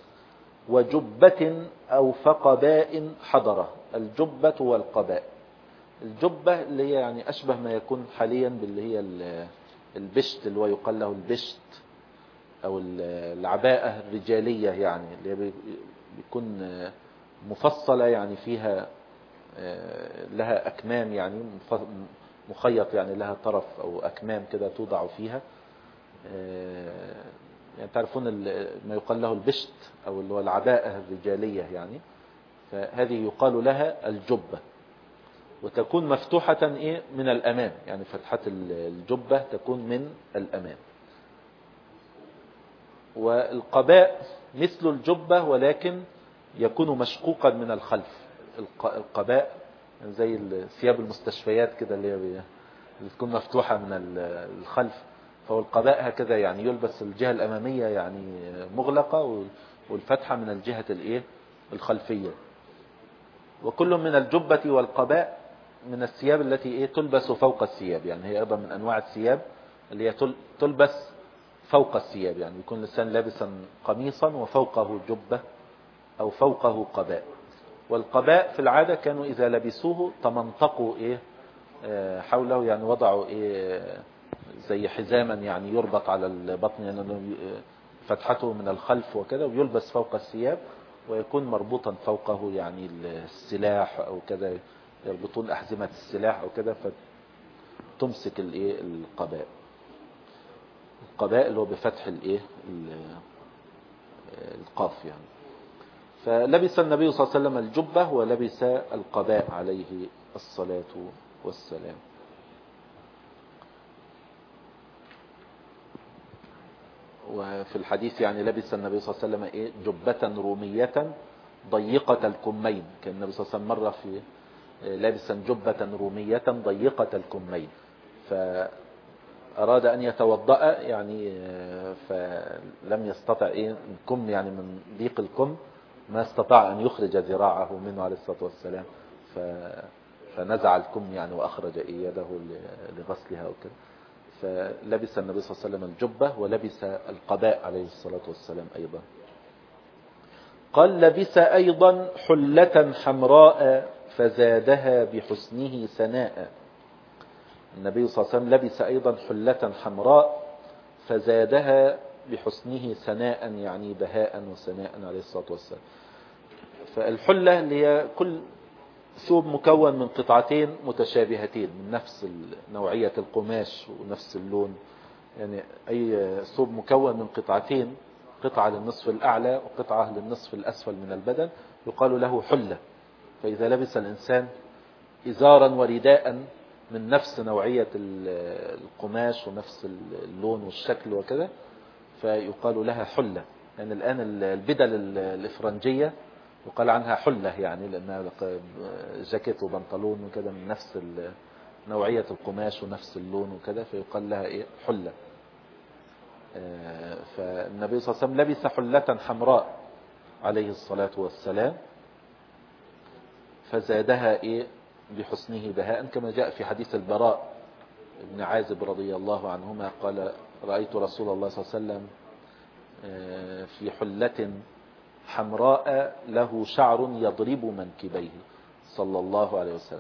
وجبة أو فقباء حضرة. الجبة والقباء، الجبة اللي هي يعني أشبه ما يكون حاليا باللي هي البشت، اللي هو يقال له البشت أو العباءة الرجالية، يعني اللي بيكون مفصلة، يعني فيها لها أكمام، يعني مخيط، يعني لها طرف أو أكمام كده توضع فيها. يعني تعرفون ما يقال له البشت أو اللي هو العباءة الرجالية، يعني فهذه يقال لها الجبة، وتكون مفتوحة من الأمام، يعني فتحة الجبة تكون من الأمام. والقباء مثل الجبة ولكن يكون مشقوقا من الخلف. القباء زي ثياب المستشفيات كده، اللي تكون مفتوحة من الخلف، فهو القباء هكذا، يعني يلبس الجهة الأمامية يعني مغلقة، والفتحة من الجهة الخلفية. وكل من الجبة والقباء من الثياب التي تلبس فوق الثياب، يعني هي أيضا من أنواع الثياب اللي هي تلبس فوق الثياب، يعني يكون الإنسان لابسا قميصا وفوقه جبة أو فوقه قباء. والقباء في العادة كانوا إذا لبسوه تمنطقوا حوله، يعني وضعوا زي حزاما، يعني يربط على البطن، يعني فتحته من الخلف وكذا، ويلبس فوق الثياب، ويكون مربوطا فوقه يعني السلاح أو كذا، يربطون أحزمة السلاح أو كذا، فتمسك القباء. القباء اللي هو بفتح القاف يعني. فلبس النبي صلى الله عليه وسلم الجبة ولبس القباء عليه الصلاة والسلام. وفي الحديث يعني لبس النبي صلى الله عليه وسلم جبة رومية ضيقة الكمين. كان النبي صلى الله عليه وسلم مرة في لابسا جبة رومية ضيقة الكمين، فأراد أن يتوضأ، يعني فلم يستطع الكم، يعني من ضيق الكم ما استطاع أن يخرج ذراعه منه عليه الصلاة والسلام، فنزع الكم يعني وأخرج يده لغسلها وكذا. فلبس النبي صلى الله عليه وسلم الجبة ولبس القباء عليه الصلاة والسلام أيضا. قال لبس أيضا حلة حمراء فزادها بحسنه سناء. النبي صلى الله عليه وسلم لبس أيضا حلة حمراء فزادها بحسنه سناء، يعني بهاء وسناء عليه الصلاة والسلام. فالحلة اللي هي كل ثوب مكون من قطعتين متشابهتين من نفس نوعية القماش ونفس اللون، يعني أي ثوب مكون من قطعتين، قطعة للنصف الأعلى وقطعة للنصف الأسفل من البدن، يقال له حلة. فإذا لبس الإنسان إزارا ورداء من نفس نوعية القماش ونفس اللون والشكل وكذا، فيقال لها حلة. يعني الآن البدل الإفرنجية يقال عنها حلة، يعني لأنها جاكيت وبنطلون وكذا من نفس نوعية القماش ونفس اللون وكذا، فيقال لها حلة. فالنبي صلى الله عليه وسلم لبس حلة حمراء عليه الصلاة والسلام فزادها بحسنه بهاء، كما جاء في حديث البراء بن عازب رضي الله عنهما قال رأيت رسول الله صلى الله عليه وسلم في حلة حمراء له شعر يضرب منكبيه صلى الله عليه وسلم.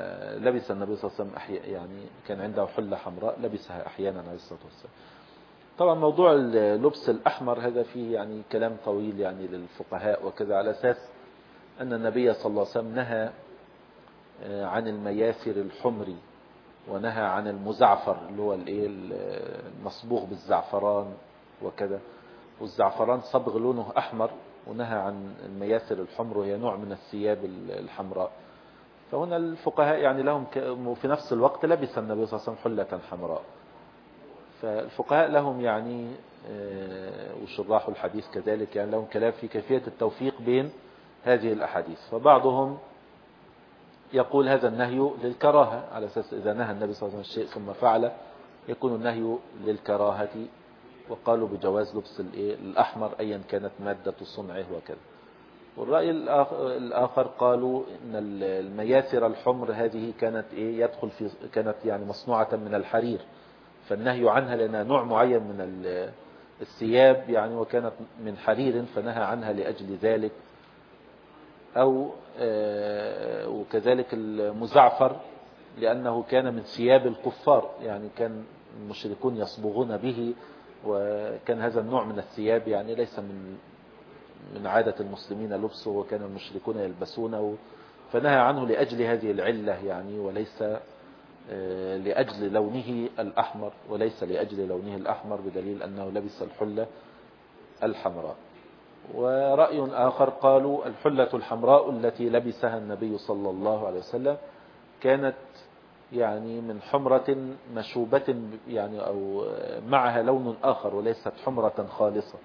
فلبس النبي صلى الله عليه وسلم يعني كان عنده حلة حمراء لبسها أحيانا عليه الصلاة والسلام. طبعا موضوع اللبس الأحمر هذا فيه يعني كلام طويل يعني للفقهاء وكذا، على أساس أن النبي صلى الله عليه وسلم نهى عن المياثر الحمر، ونهى عن المزعفر اللي هو المصبوغ بالزعفران وكذا، والزعفران صبغ لونه أحمر، ونهى عن المياثر الحمر وهي نوع من الثياب الحمراء. فهنا الفقهاء يعني لهم في نفس الوقت لبس النبي صلى الله عليه وسلم حلة حمراء، فالفقهاء لهم يعني وشراح الحديث كذلك يعني لهم كلام في كيفية التوفيق بين هذه الأحاديث. فبعضهم يقول هذا النهي للكراهة، على أساس إذا نهى النبي صلى الله عليه وسلم الشيء ثم فعله يكون النهي للكراهة، وقالوا بجواز لبس الأحمر أيا كانت مادة صنعه وكذا. والرأي الآخر قالوا إن المياثر الحمر هذه كانت يدخل في كانت يعني مصنوعة من الحرير، فالنهي عنها لأنها نوع معين من الثياب يعني، وكانت من حرير فنهى عنها لأجل ذلك. أو وكذلك المزعفر لأنه كان من ثياب الكفار، يعني كان المشركون يصبغون به، وكان هذا النوع من الثياب يعني ليس من عادة المسلمين لبسه، وكان المشركون يلبسونه، فنهى عنه لأجل هذه العلة يعني، وليس لأجل لونه الأحمر، وليس لأجل لونه الأحمر بدليل أنه لبس الحلة الحمراء. ورأي آخر قالوا الحلة الحمراء التي لبسها النبي صلى الله عليه وسلم كانت يعني من حمرة مشوبة يعني، أو معها لون آخر وليست حمرة خالصة.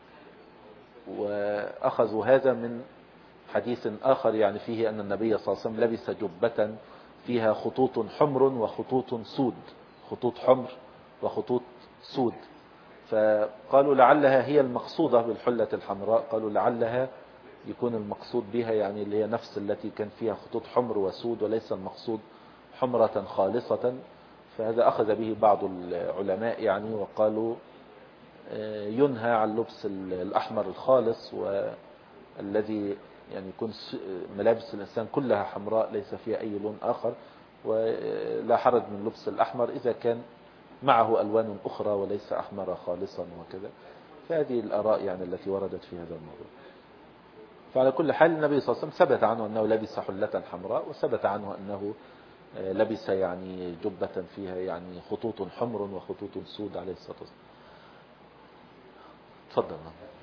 وأخذوا هذا من حديث آخر يعني فيه أن النبي صلى الله عليه وسلم لبس جبة فيها خطوط حمر وخطوط سود، خطوط حمر وخطوط سود، فقالوا لعلها هي المقصودة بالحلة الحمراء، قالوا لعلها يكون المقصود بها يعني اللي هي نفس التي كان فيها خطوط حمر وسود، وليس المقصود حمرة خالصة. فهذا أخذ به بعض العلماء يعني، وقالوا ينهى عن لبس الأحمر الخالص، والذي يعني يكون ملابس الإنسان كلها حمراء ليس فيها أي لون آخر، ولا حرج من لبس الأحمر إذا كان معه ألوان أخرى وليس أحمر خالصا وكذا. فهذه الآراء يعني التي وردت في هذا الموضوع. فعلى كل حال النبي صلى الله عليه وسلم ثبت عنه أنه لبس حلة حمراء، وثبت عنه أنه لبس يعني جبة فيها يعني خطوط حمر وخطوط سود عليه الصلاة والسلام. تفضل.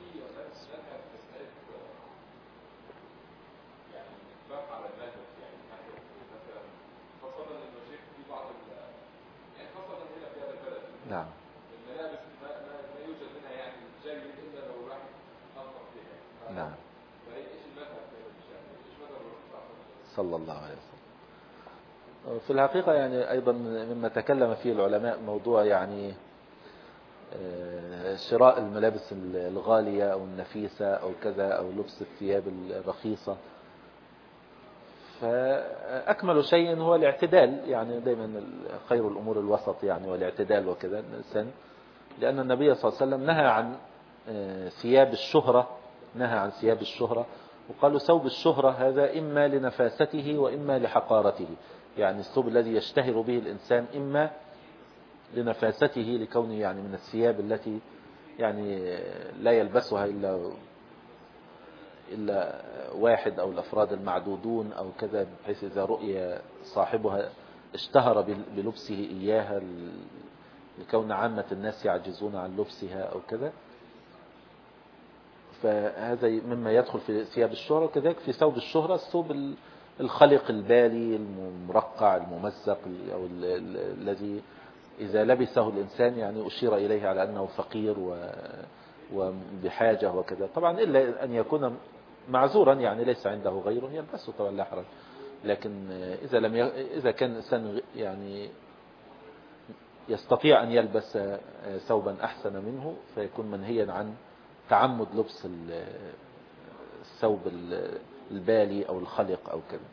نعم. الملابس ما يوجد منها يعني جيد إلا لو الواحد أخطأ فيها. نعم. فهي إيش المذهب إيش مذهب صلى الله عليه وسلم. في الحقيقة يعني أيضا مما تكلم فيه العلماء موضوع يعني شراء الملابس الغالية أو النفيسة أو كذا، أو لبس الثياب الرخيصة. فأكمل شيء هو الاعتدال، يعني دائما خير الأمور الوسط يعني، والاعتدال وكذا الإنسان، لأن النبي صلى الله عليه وسلم نهى عن ثياب الشهرة، نهى عن ثياب الشهرة، وقالوا ثوب الشهرة هذا إما لنفاسته وإما لحقارته، يعني الثوب الذي يشتهر به الإنسان إما لنفاسته لكونه يعني من الثياب التي يعني لا يلبسها إلا واحد أو الأفراد المعدودون أو كذا، بحيث إذا رؤي صاحبها اشتهر بلبسه إياها لكون عامة الناس يعجزون عن لبسها أو كذا. فهذا مما يدخل في ثياب الشهرة. وكذلك في ثوب الشهرة الثوب الخلق البالي المرقع الممزق، أو الذي إذا لبسه الإنسان يعني أشير إليه على أنه فقير وبحاجة وكذا، طبعا إلا أن يكون معذورا يعني ليس عنده غيره يلبسه طبعا لا حرج. لكن إذا كان الإنسان يعني يستطيع أن يلبس ثوبا أحسن منه فيكون منهيا عن تعمد لبس الثوب البالي أو الخلق أو كذا.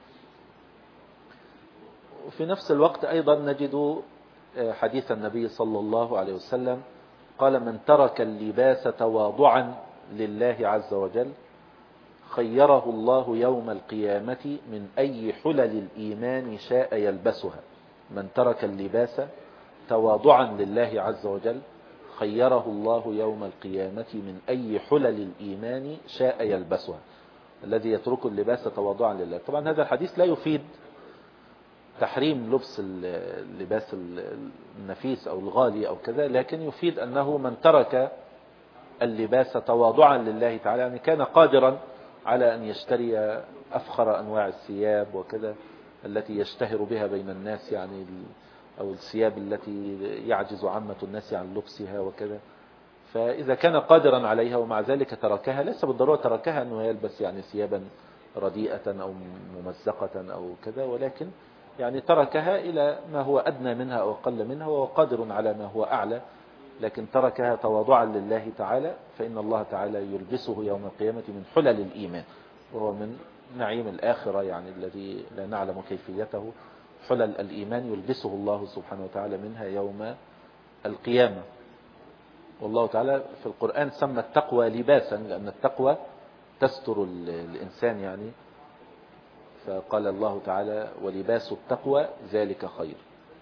وفي نفس الوقت أيضا نجد حديث النبي صلى الله عليه وسلم قال من ترك اللباس تواضعا لله عز وجل خيره الله يوم القيامة من أي حلل الإيمان شاء يلبسها. من ترك اللباس تواضعا لله عز وجل خيره الله يوم القيامة من أي حلل الإيمان شاء يلبسها، الذي يترك اللباس تواضعا لله. طبعا هذا الحديث لا يفيد تحريم لبس اللباس النفيس أو الغالي أو كذا، لكن يفيد أنه من ترك اللباس تواضعا لله تعالى، يعني كان قادرا على أن يشتري أفخر أنواع الثياب وكذا التي يشتهر بها بين الناس، يعني أو الثياب التي يعجز عامة الناس عن لبسها وكذا. فإذا كان قادرا عليها ومع ذلك تركها، ليس بالضرورة تركها أنه يلبس يعني ثيابا رديئة أو ممزقة أو كذا، ولكن يعني تركها إلى ما هو أدنى منها أو أقل منها، وهو قادر على ما هو أعلى، لكن تركها تواضعا لله تعالى، فإن الله تعالى يلبسه يوم القيامة من حلل الإيمان، وهو من نعيم الآخرة يعني الذي لا نعلم كيفيته. حلل الإيمان يلبسه الله سبحانه وتعالى منها يوم القيامة. والله تعالى في القرآن سمى التقوى لباسا، لأن التقوى تستر الإنسان يعني، فقال الله تعالى ولباس التقوى ذلك خير.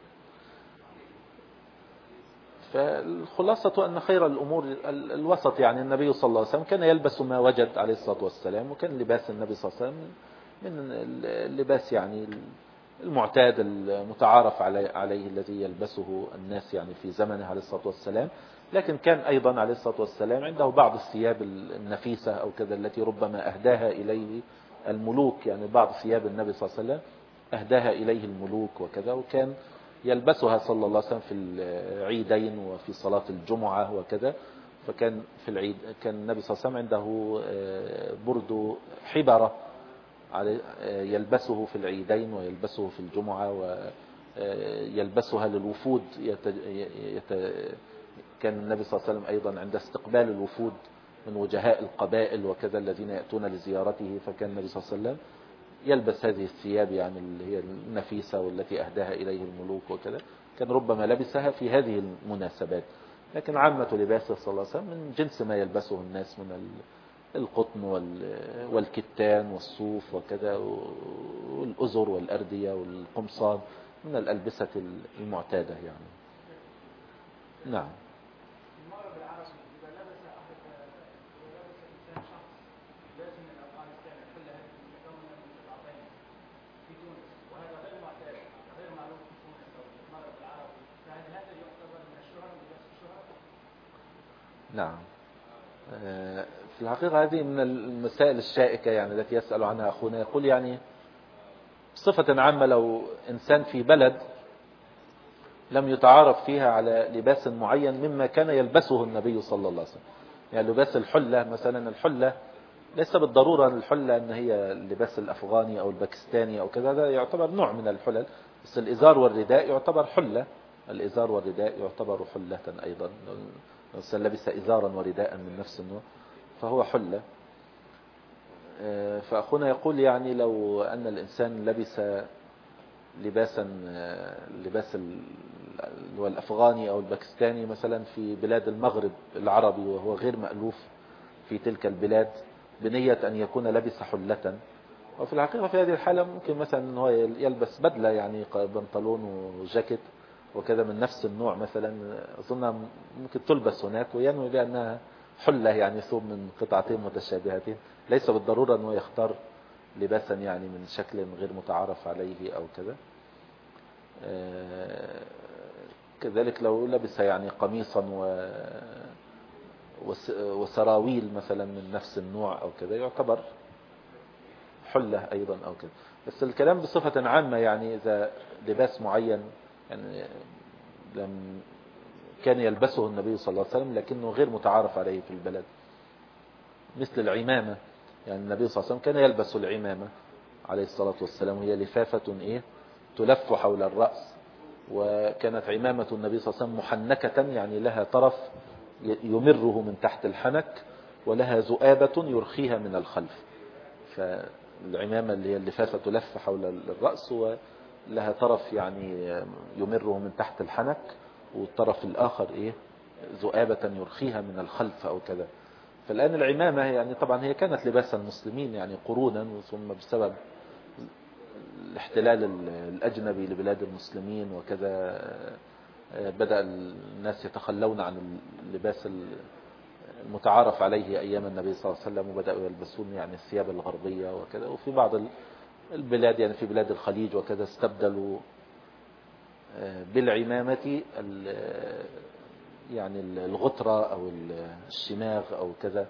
فالخلاصة أن خير الأمور الوسط، يعني النبي صلى الله عليه وسلم كان يلبس ما وجد عليه الصلاة والسلام، وكان لباس النبي صلى الله عليه وسلم من اللباس يعني المعتاد المتعارف عليه الذي يلبسه الناس يعني في زمنه عليه الصلاة والسلام. لكن كان أيضا عليه الصلاة والسلام عنده بعض الثياب النفيسة أو كذا التي ربما أهداها إليه الملوك، يعني بعض ثياب النبي صلى الله عليه وسلم أهداها إليه الملوك وكذا، وكان يلبسها صلى الله عليه وسلم في العيدين وفي صلاة الجمعة وكذا. فكان في العيد كان النبي صلى الله عليه وسلم عنده برد حبرة يلبسه في العيدين ويلبسه في الجمعة ويلبسها للوفود. كان النبي صلى الله عليه وسلم أيضا عند استقبال الوفود من وجهاء القبائل وكذا الذين يأتون لزيارته، فكان النبي صلى الله عليه وسلم يلبس هذه الثياب يعني اللي هي النفيسة والتي أهداها إليه الملوك وكذا، كان ربما لبسها في هذه المناسبات. لكن عامة لباسه صلى الله عليه وسلم من جنس ما يلبسه الناس من القطن والكتان والصوف وكذا، والأزر والأردية والقمصان، من الألبسة المعتادة يعني. نعم. نعم. في الحقيقة هذه من المسائل الشائكة يعني التي يسأل عنها أخونا. يقول يعني بصفة عامة لو إنسان في بلد لم يتعارف فيها على لباس معين مما كان يلبسه النبي صلى الله عليه وسلم، يعني لباس الحلة مثلا، الحلة ليس بالضرورة الحلة أن هي اللباس الأفغاني أو الباكستاني أو كذا، هذا يعتبر نوع من الحلل، بس الإزار والرداء يعتبر حلة، الإزار والرداء يعتبر حلة أيضا، الإنسان لبس إزارا ورداء من نفس النوع فهو حلة. فأخونا يقول يعني لو أن الإنسان لبس لباس الأفغاني أو الباكستاني مثلا في بلاد المغرب العربي وهو غير مألوف في تلك البلاد بنية أن يكون لبس حلة، وفي الحقيقة في هذه الحالة ممكن مثلا أن هو يلبس بدلة يعني بنطلون وجاكيت وكذا من نفس النوع مثلا، أظن ممكن تلبس هناك وينوي بأنها حلة يعني ثوب من قطعتين متشابهتين، ليس بالضرورة أنه يختار لباسا يعني من شكل غير متعارف عليه أو كذا. كذلك لو لبس يعني قميصا وسراويل مثلا من نفس النوع أو كذا يعتبر حلة أيضا أو كذا. بس الكلام بصفة عامة يعني إذا لباس معين يعني لم كان يلبسه النبي صلى الله عليه وسلم لكنه غير متعارف عليه في البلد، مثل العمامة، يعني النبي صلى الله عليه وسلم كان يلبس العمامة عليه الصلاة والسلام، وهي لفافة تلف حول الرأس، وكانت عمامة النبي صلى الله عليه وسلم محنكة يعني لها طرف يمره من تحت الحنك ولها ذؤابة يرخيها من الخلف، فالعمامة اللي هي اللفافة تلف حول الرأس ولها طرف يعني يمره من تحت الحنك، والطرف الآخر ذؤابة يرخيها من الخلف أو كذا. فالآن العمامة يعني طبعا هي كانت لباس المسلمين يعني قرونا، ثم بسبب الاحتلال الأجنبي لبلاد المسلمين وكذا بدأ الناس يتخلون عن اللباس المتعارف عليه أيام النبي صلى الله عليه وسلم، وبدأوا يلبسون يعني الثياب الغربية وكذا. وفي بعض البلاد يعني في بلاد الخليج وكذا استبدلوا بالعمامة يعني الغترة أو الشماغ أو كذا.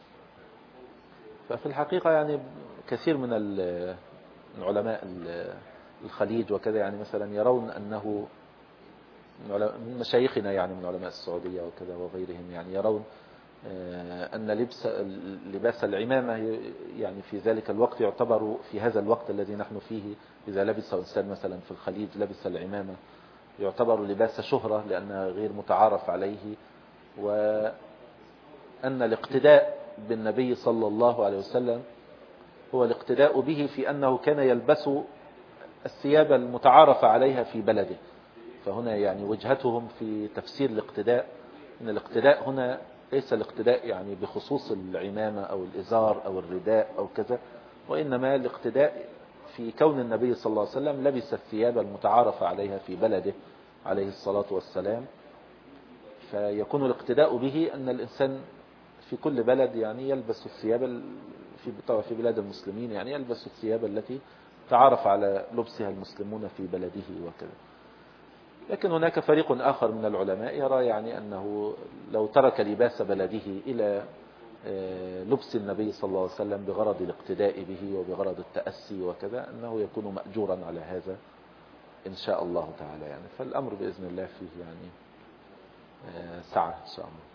ففي الحقيقة يعني كثير من علماء الخليج وكذا يعني مثلا يرون أنه من مشايخنا يعني من علماء السعودية وكذا وغيرهم يعني يرون أن لباس العمامة يعني في ذلك الوقت يعتبر في هذا الوقت الذي نحن فيه، إذا لبس إنسان مثلا في الخليج لبس العمامة يعتبر لباس شهرة لأنها غير متعارف عليه، وأن الاقتداء بالنبي صلى الله عليه وسلم هو الاقتداء به في أنه كان يلبس الثياب المتعارف عليها في بلده. فهنا يعني وجهتهم في تفسير الاقتداء أن الاقتداء هنا ليس الاقتداء يعني بخصوص العمامة أو الإزار أو الرداء أو كذا، وإنما الاقتداء في كون النبي صلى الله عليه وسلم لبس الثياب المتعارف عليها في بلده عليه الصلاة والسلام. فيكون الاقتداء به أن الإنسان في كل بلد يعني يلبس الثياب في بلاد المسلمين يعني يلبس الثياب التي تعارف على لبسها المسلمون في بلده وكذا. لكن هناك فريق آخر من العلماء يرى يعني أنه لو ترك لباس بلده إلى لبس النبي صلى الله عليه وسلم بغرض الاقتداء به وبغرض التأسي وكذا أنه يكون مأجورا على هذا إن شاء الله تعالى يعني. فالأمر بإذن الله فيه يعني سعة إن شاء الله.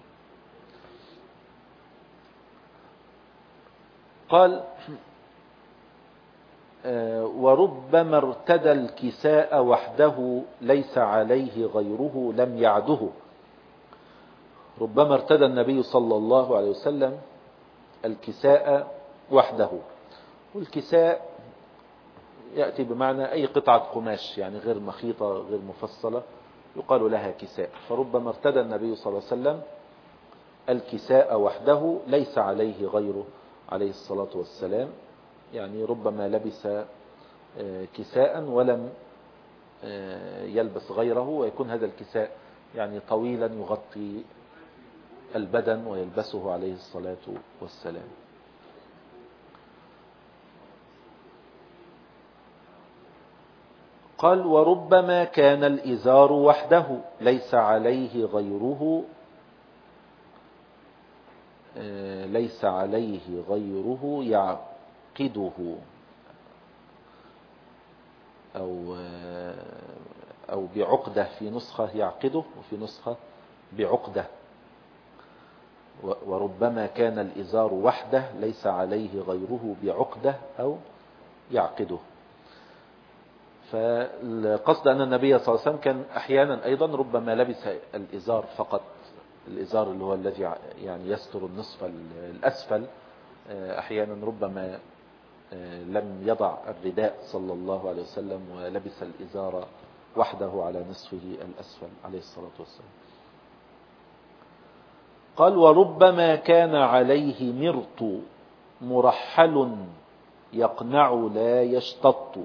قال وربما ارتدى الكساء وحده ليس عليه غيره لم يعده. ربما ارتدى النبي صلى الله عليه وسلم الكساء وحده، والكساء يأتي بمعنى أي قطعة قماش يعني غير مخيطة غير مفصلة يقال لها كساء. فربما ارتدى النبي صلى الله عليه وسلم الكساء وحده ليس عليه غيره عليه الصلاة والسلام، يعني ربما لبس كساء ولم يلبس غيره، ويكون هذا الكساء يعني طويلا يغطي البدن ويلبسه عليه الصلاة والسلام. قال وربما كان الإزار وحده ليس عليه غيره يعقده أو بعقدة، في نسخة يعقده وفي نسخة بعقدة. وربما كان الإزار وحده ليس عليه غيره بعقدة أو يعقده. فالقصد أن النبي صلى الله عليه وسلم كان أحيانا أيضا ربما لبس الإزار فقط، الإزار اللي هو الذي يعني يستر النصف الأسفل. أحيانا ربما لم يضع الرداء صلى الله عليه وسلم ولبس الإزار وحده على نصفه الأسفل عليه الصلاة والسلام. قال وربما كان عليه مرط مرحل يقنع لا يشتط.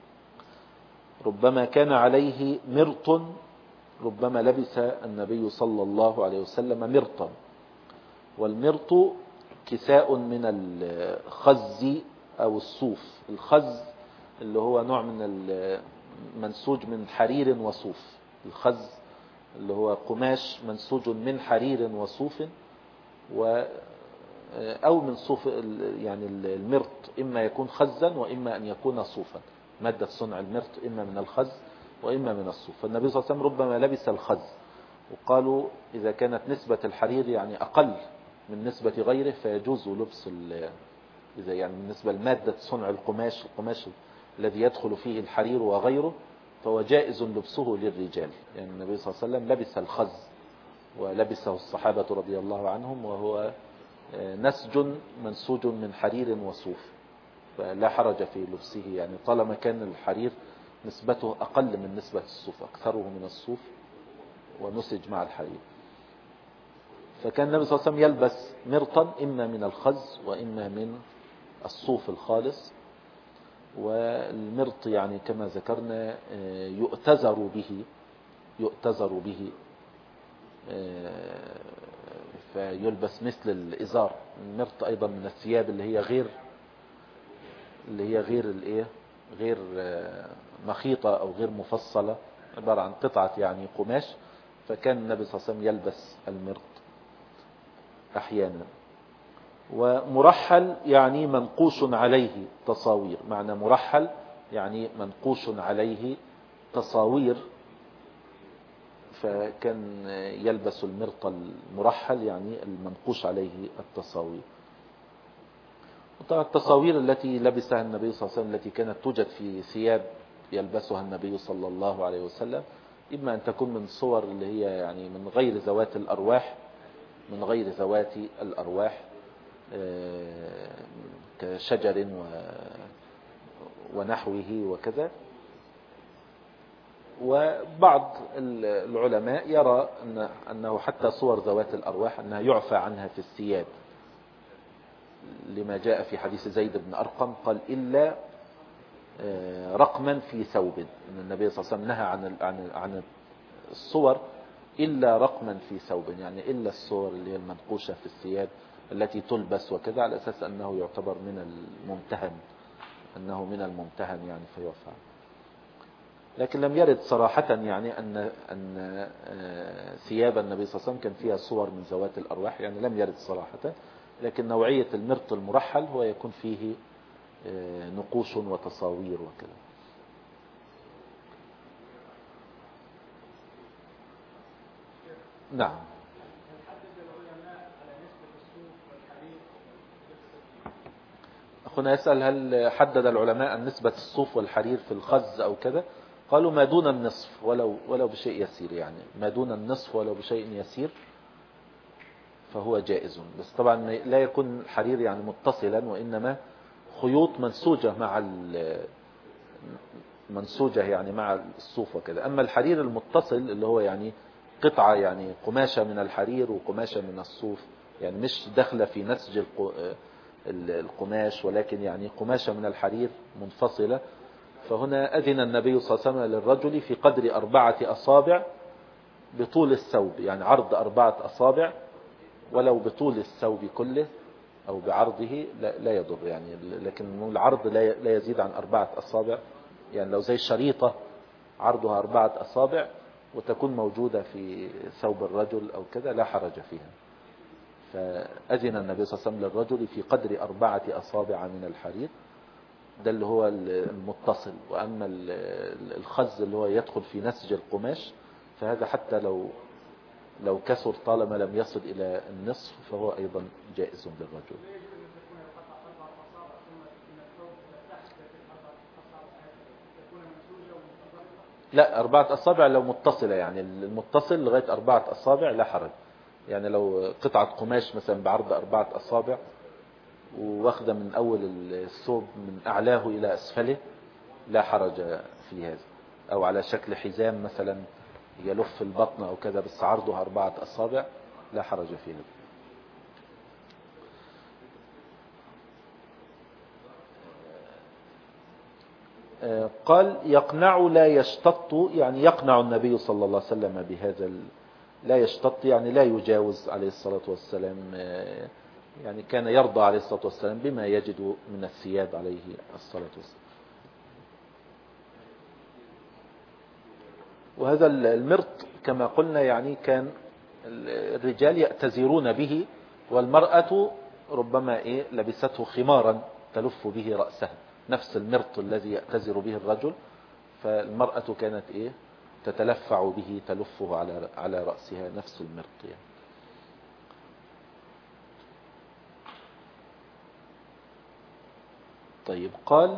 ربما كان عليه مرط، ربما لبس النبي صلى الله عليه وسلم مرطا. والمرط كساء من الخز أو الصوف. الخز اللي هو نوع من منسوج من حرير وصوف. الخز اللي هو قماش منسوج من حرير وصوف أو من صوف. يعني المرط إما يكون خزا وإما أن يكون صوفا. مادة صنع المرط إما من الخز وإما من الصوف. فالنبي صلى الله عليه وسلم ربما لبس الخز، وقالوا إذا كانت نسبة الحرير يعني أقل من نسبة غيره فيجوز لبس إذا يعني بالنسبة لمادة صنع القماش الذي يدخل فيه الحرير وغيره فهو جائز لبسه للرجال. يعني النبي صلى الله عليه وسلم لبس الخز ولبسه الصحابة رضي الله عنهم، وهو نسج منسوج من حرير وصوف، فلا حرج في لبسه يعني طالما كان الحرير نسبته أقل من نسبة الصوف، أكثره من الصوف ونسج مع الحرير. فكان النبي صلى الله عليه وسلم يلبس مرطا إما من الخز وإما من الصوف الخالص. والمرط يعني كما ذكرنا يؤتزر به يؤتزر به، فيلبس مثل الإزار. المرط أيضا من الثياب اللي هي غير مخيطة أو غير مفصلة، عبارة عن قطعة يعني قماش. فكان النبي صلى الله عليه وسلم يلبس المرط أحيانا. ومرحل يعني منقوش عليه تصاوير، معنى مرحل يعني منقوش عليه تصاوير، فكان يلبس المرط المرحل يعني المنقوش عليه التصاوير. وطبعا التصاوير التي لبسها النبي صلى الله عليه وسلم التي كانت توجد في ثياب يلبسها النبي صلى الله عليه وسلم، إما أن تكون من صور اللي هي يعني من غير ذوات الأرواح، كشجر ونحوه وكذا. وبعض العلماء يرى أنه حتى صور ذوات الأرواح أنها يعفى عنها في الثياب، لما جاء في حديث زيد بن أرقم قال إلا رقما في ثوب، أن النبي صلى الله عليه وسلم نهى عن الصور إلا رقما في ثوب، يعني إلا الصور اللي هي المنقوشة في الثياب التي تلبس وكذا، على أساس أنه يعتبر من الممتهن يعني فيعفى. لكن لم يرد صراحة يعني أن ثياب النبي صلى الله عليه وسلم كان فيها صور من ذوات الأرواح، يعني لم يرد صراحة. لكن نوعية المرط المرحل هو يكون فيه نقوش وتصاوير وكذا. نعم. أخونا يسأل هل حدد العلماء عن نسبة الصوف والحرير في الخز أو كذا؟ قالوا ما دون النصف ولو بشيء يسير، يعني ما دون النصف ولو بشيء يسير فهو جائز. بس طبعا لا يكون الحرير يعني متصلا، وإنما خيوط منسوجة يعني مع الصوف وكذا. أما الحرير المتصل اللي هو يعني قطعة يعني قماشة من الحرير وقماشة من الصوف، يعني مش داخلة في نسج القماش، ولكن يعني قماشة من الحرير منفصلة. فهنا أذن النبي صلى الله عليه وسلم للرجل في قدر 4 أصابع بطول الثوب، يعني عرض 4 أصابع، ولو بطول الثوب كله أو بعرضه لا يضر يعني. لكن العرض لا يزيد عن 4 أصابع، يعني لو زي شريطة عرضها 4 أصابع وتكون موجودة في ثوب الرجل أو كذا لا حرج فيها. فأذن النبي صلى الله عليه وسلم للرجل في قدر 4 أصابع من الحرير، ده اللي هو المتصل. وأما الخز اللي هو يدخل في نسج القماش فهذا حتى لو كسر طالما لم يصل إلى النصف فهو أيضا جائز للرجل. لا 4 أصابع لو متصلة، يعني المتصل لغاية 4 أصابع لا حرج. يعني لو قطعة قماش مثلا بعرض 4 أصابع واخده من أول الثوب من أعلاه إلى أسفله لا حرج في هذا. أو على شكل حزام مثلا يلف البطن أو كذا بس عرضها 4 أصابع لا حرج في هذا. قال يقنع لا يشتط، يعني يقنع النبي صلى الله عليه وسلم بهذا لا يشتط يعني لا يجاوز عليه الصلاة والسلام، يعني كان يرضى عليه الصلاة والسلام بما يجد من الثياب عليه الصلاة والسلام. وهذا المرط كما قلنا يعني كان الرجال يأتزرون به، والمرأة ربما لبسته خمارا تلف به رأسها، نفس المرط الذي يأتزر به الرجل، فالمرأة كانت تتلفع به تلفه على رأسها نفس المرط يعني. طيب قال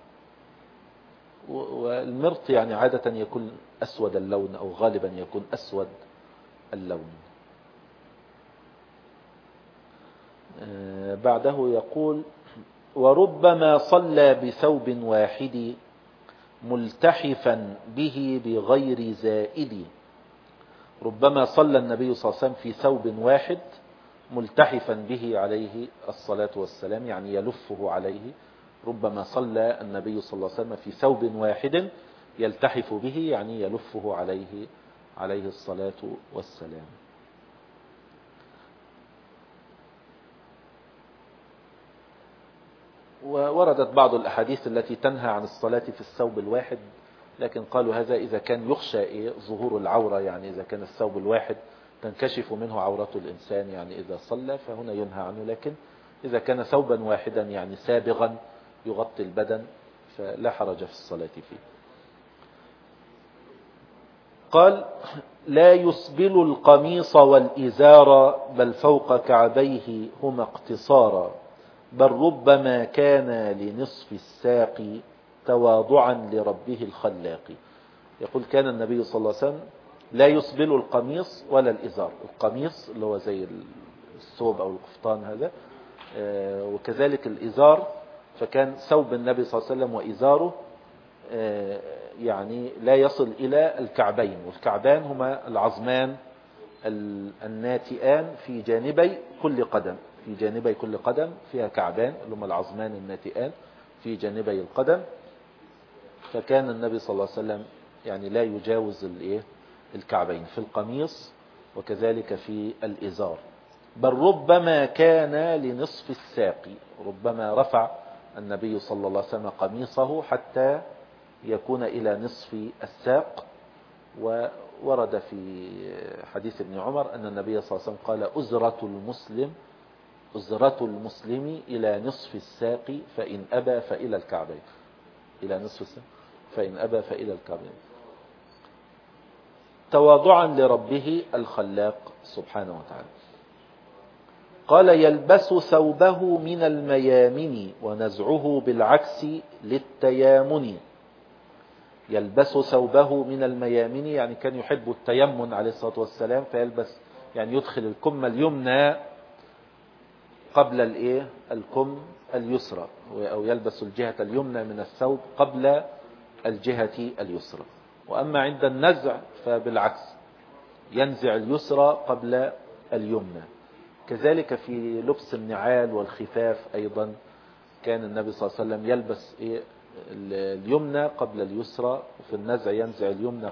والمرط يعني عادة يكون أسود اللون أو غالبا يكون أسود اللون. بعده يقول وربما صلى بثوب واحد ملتحفا به بغير زائد. ربما صلى النبي صلى الله عليه وسلم في ثوب واحد ملتحفا به عليه الصلاة والسلام، يعني يلفه عليه. ربما صلى النبي صلى الله عليه وسلم في ثوب واحد يلتحف به، يعني يلفه عليه عليه الصلاة والسلام. ووردت بعض الأحاديث التي تنهى عن الصلاة في الثوب الواحد، لكن قالوا هذا إذا كان يخشى ظهور العورة، يعني إذا كان الثوب الواحد تنكشف منه عورة الإنسان يعني إذا صلى فهنا ينهى عنه، لكن إذا كان ثوبا واحدا يعني سابغا يغطي البدن فلا حرج في الصلاة فيه. قال لا يسبل القميص والإزار بل فوق كعبيه هما اقتصارا بل ربما كان لنصف الساق تواضعا لربه الخلاق. يقول كان النبي صلى الله عليه وسلم لا يسبل القميص ولا الإزار، القميص اللي هو زي الثوب أو القفطان هذا، وكذلك الإزار، فكان ثوب النبي صلى الله عليه وسلم وإزاره يعني لا يصل إلى الكعبين، والكعبان هما العظمان الناتئان في جانبي كل قدم، في جانبي كل قدم فيها كعبان اللي هما العظمان الناتئان في جانبي القدم، فكان النبي صلى الله عليه وسلم يعني لا يجاوز الكعبين في القميص وكذلك في الإزار. بل ربما كان لنصف الساق، ربما رفع النبي صلى الله عليه وسلم قميصه حتى يكون إلى نصف الساق. وورد في حديث ابن عمر أن النبي صلى الله عليه وسلم قال أزرة المسلم إلى نصف الساق فإن أبى فإلى الكعبين، إلى نصف الساق فإن أبى فإلى الكعبين، تواضعا لربه الخلاق سبحانه وتعالى. قال يلبس ثوبه من الميامن ونزعه بالعكس للتيامن. يلبس ثوبه من الميامن يعني كان يحب التيمن عليه الصلاة والسلام، فيلبس يعني يدخل الكم اليمنى قبل الكم اليسرى، أو يلبس الجهة اليمنى من الثوب قبل الجهة اليسرى. وأما عند النزع فبالعكس، ينزع اليسرى قبل اليمنى. كذلك في لبس النعال والخفاف أيضا كان النبي صلى الله عليه وسلم يلبس اليمنى قبل اليسرى في النزع، ينزع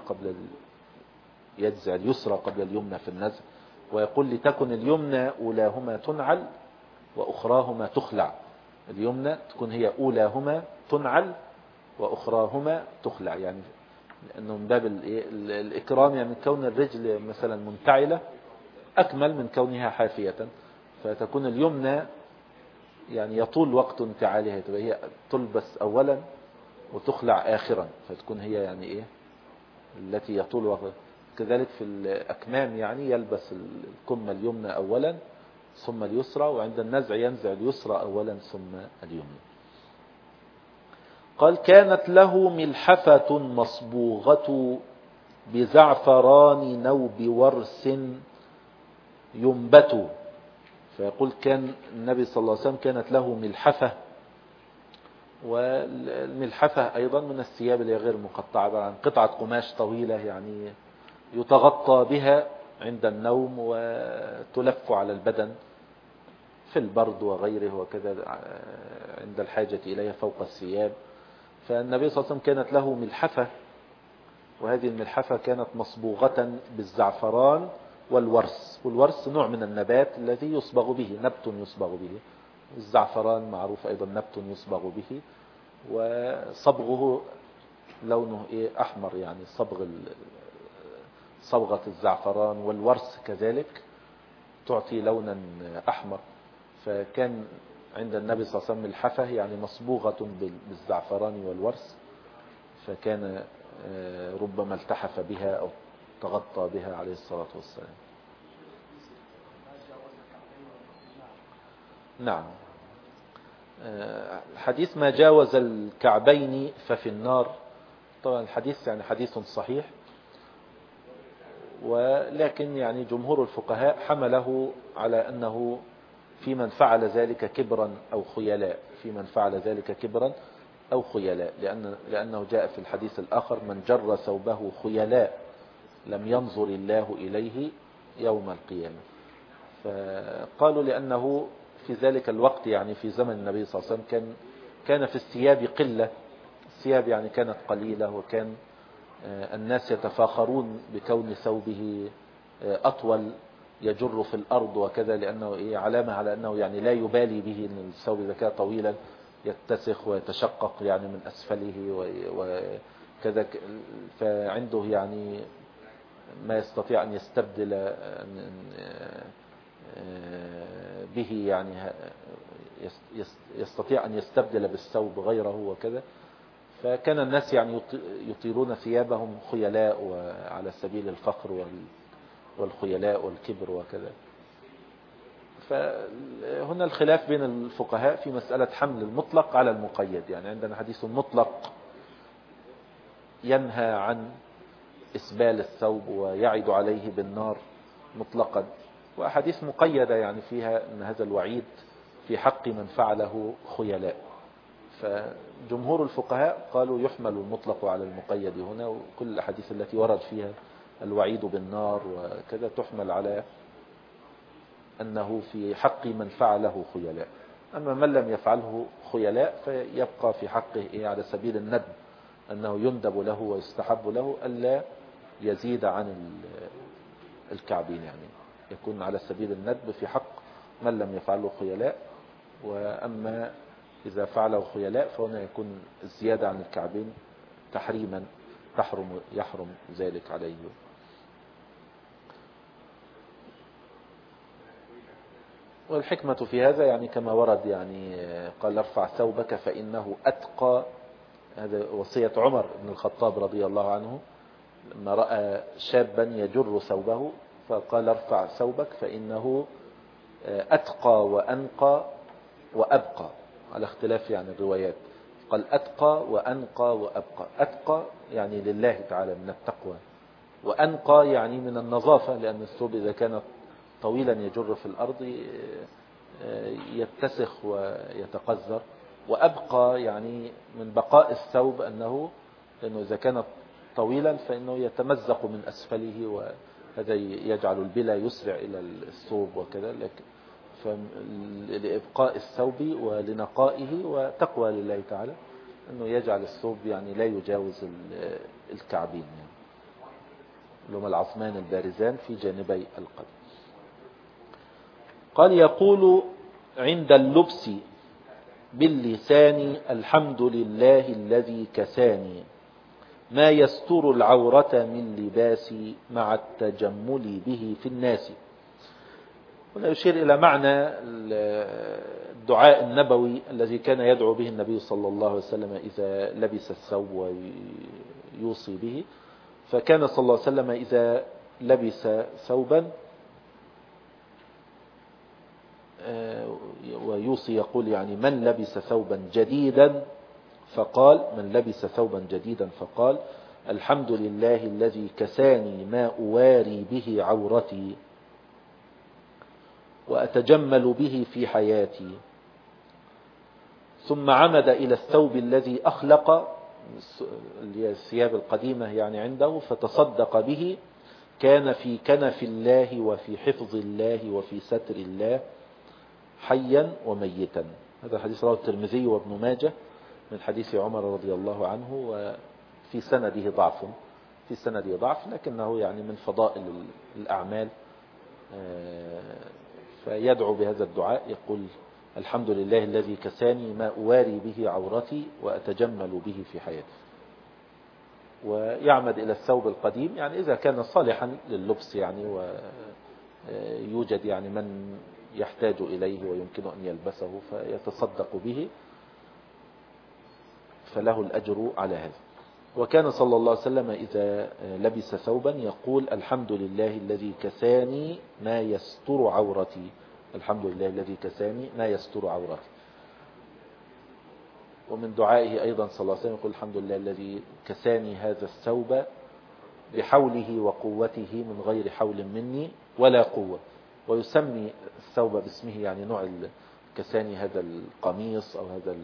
اليسرى قبل اليمنى في النزع، ويقول لتكن اليمنى أولاهما تنعل وأخراهما تخلع. اليمنى تكون هي أولاهما تنعل وأخراهما تخلع، يعني أنه من باب الإكرام، يعني كون الرجل مثلا منتعلة أكمل من كونها حافية، فتكون اليمنى يعني يطول وقت انتعالها، تبقى هي تلبس أولا وتخلع آخرا، فتكون هي يعني التي يطول وقت. كذلك في الأكمام يعني يلبس الكم اليمنى أولا ثم اليسرى، وعند النزع ينزع اليسرى أولا ثم اليمنى. قال كانت له ملحفة مصبوغة بزعفران نوب ورس ينبت. فيقول كان النبي صلى الله عليه وسلم كانت له ملحفة، والملحفة أيضا من الثياب اللي غير مقطعة، عن قطعة قماش طويلة يعني يتغطى بها عند النوم وتلف على البدن في البرد وغيره، وكذا عند الحاجة إليها فوق الثياب. فالنبي صلى الله عليه وسلم كانت له ملحفة، وهذه الملحفة كانت مصبوغة بالزعفران والورس. والورس نوع من النبات الذي يصبغ به، نبت يصبغ به. الزعفران معروف أيضا نبت يصبغ به، وصبغه لونه أحمر، يعني صبغة الزعفران، والورس كذلك تعطي لونا أحمر. فكان عند النبي صلى الله عليه وسلم ملحفة يعني مصبوغة بالزعفران والورس، فكان ربما التحف بها أو تغطى بها عليه الصلاة والسلام. نعم. الحديث ما جاوز الكعبين ففي النار. طبعا الحديث يعني حديث صحيح، ولكن يعني جمهور الفقهاء حمله على أنه في من فعل ذلك كبرا أو خيلاء، في من فعل ذلك كبرا أو خيلاء، لأنه جاء في الحديث الآخر من جر ثوبه خيلاء لم ينظر الله إليه يوم القيامة. فقالوا لأنه في ذلك الوقت يعني في زمن النبي صلى الله عليه وسلم كان في الثياب قلة، الثياب يعني كانت قليلة، وكان الناس يتفاخرون بكون ثوبه أطول يجر في الأرض وكذا، لأنه علامة على أنه يعني لا يبالي به أن الثوب إذا كان طويلا يتسخ ويتشقق يعني من أسفله وكذا، فعنده يعني ما يستطيع أن يستبدل به، يعني يستطيع أن يستبدل بالثوب غيره وكذا. فكان الناس يعني يطيلون ثيابهم خيلاء وعلى سبيل الفخر والخيلاء والكبر وكذا. فهنا الخلاف بين الفقهاء في مسألة حمل المطلق على المقيد. يعني عندنا حديث مطلق ينهى عن إسبال الثوب ويعد عليه بالنار مطلقا، وأحاديث مقيدة يعني فيها أن هذا الوعيد في حق من فعله خيلاء. فجمهور الفقهاء قالوا يحمل المطلق على المقيد هنا، وكل الأحاديث التي ورد فيها الوعيد بالنار وكذا تحمل على أنه في حق من فعله خيلاء. أما من لم يفعله خيلاء فيبقى في حقه على سبيل الندب، أنه يندب له ويستحب له ألا يزيد عن الكعبين، يعني يكون على سبيل الندب في حق من لم يفعله خيلاء. وأما إذا فعله خيلاء فهنا يكون الزيادة عن الكعبين تحريما يحرم ذلك عليه. والحكمة في هذا يعني كما ورد، يعني قال ارفع ثوبك فإنه أتقى. هذا وصية عمر بن الخطاب رضي الله عنه لما رأى شابا يجر ثوبه فقال ارفع ثوبك فإنه أتقى وأنقى وأبقى، على اختلاف يعني الروايات. قال أتقى وأنقى وأبقى. أتقى يعني لله تعالى من التقوى، وأنقى يعني من النظافة، لأن الثوب إذا كان طويلا يجر في الأرض يتسخ ويتقذر. وأبقى يعني من بقاء الثوب، لأنه إذا كان طويلا فإنه يتمزق من أسفله، وهذا يجعل البلا يسرع إلى الثوب وكذا. لكن لإبقاء الثوب ولنقائه وتقوى لله تعالى أنه يجعل الثوب يعني لا يجاوز الكعبين، يعني لهم العصمان البارزان في جانبي القدم. قال يقول عند اللبس باللسان الحمد لله الذي كساني ما يستر العورة من لباسي مع التجمل به في الناس. هنا يشير إلى معنى الدعاء النبوي الذي كان يدعو به النبي صلى الله عليه وسلم إذا لبس الثوب ويوصي به. فكان صلى الله عليه وسلم إذا لبس ثوبا ويوصي يقول يعني من لبس ثوبا جديدا فقال الحمد لله الذي كساني ما أواري به عورتي وأتجمل به في حياتي. ثم عمد إلى الثوب الذي أخلق، الثياب القديمة يعني عنده، فتصدق به، كان في كنف الله وفي حفظ الله وفي ستر الله حيا وميتا. هذا الحديث رواه الترمذي وابن ماجه من حديث عمر رضي الله عنه، وفي سنده ضعف لكنه يعني من فضائل الأعمال. فيدعو بهذا الدعاء يقول الحمد لله الذي كساني ما أواري به عورتي وأتجمل به في حياتي. ويعمد إلى الثوب القديم يعني إذا كان صالحا لللبس، يعني ويوجد يعني من يحتاج إليه ويمكن أن يلبسه فيتصدق به فله الأجر على هذا. وكان صلى الله عليه وسلم إذا لبس ثوبا يقول الحمد لله الذي كساني ما يستر عورتي. الحمد لله الذي كساني ما يستر عورتي. ومن دعائه أيضا صلى الله عليه وسلم يقول الحمد لله الذي كساني هذا الثوب بحوله وقوته من غير حول مني ولا قوة. ويسمي الثوب باسمه، يعني نوع كساني هذا القميص أو هذا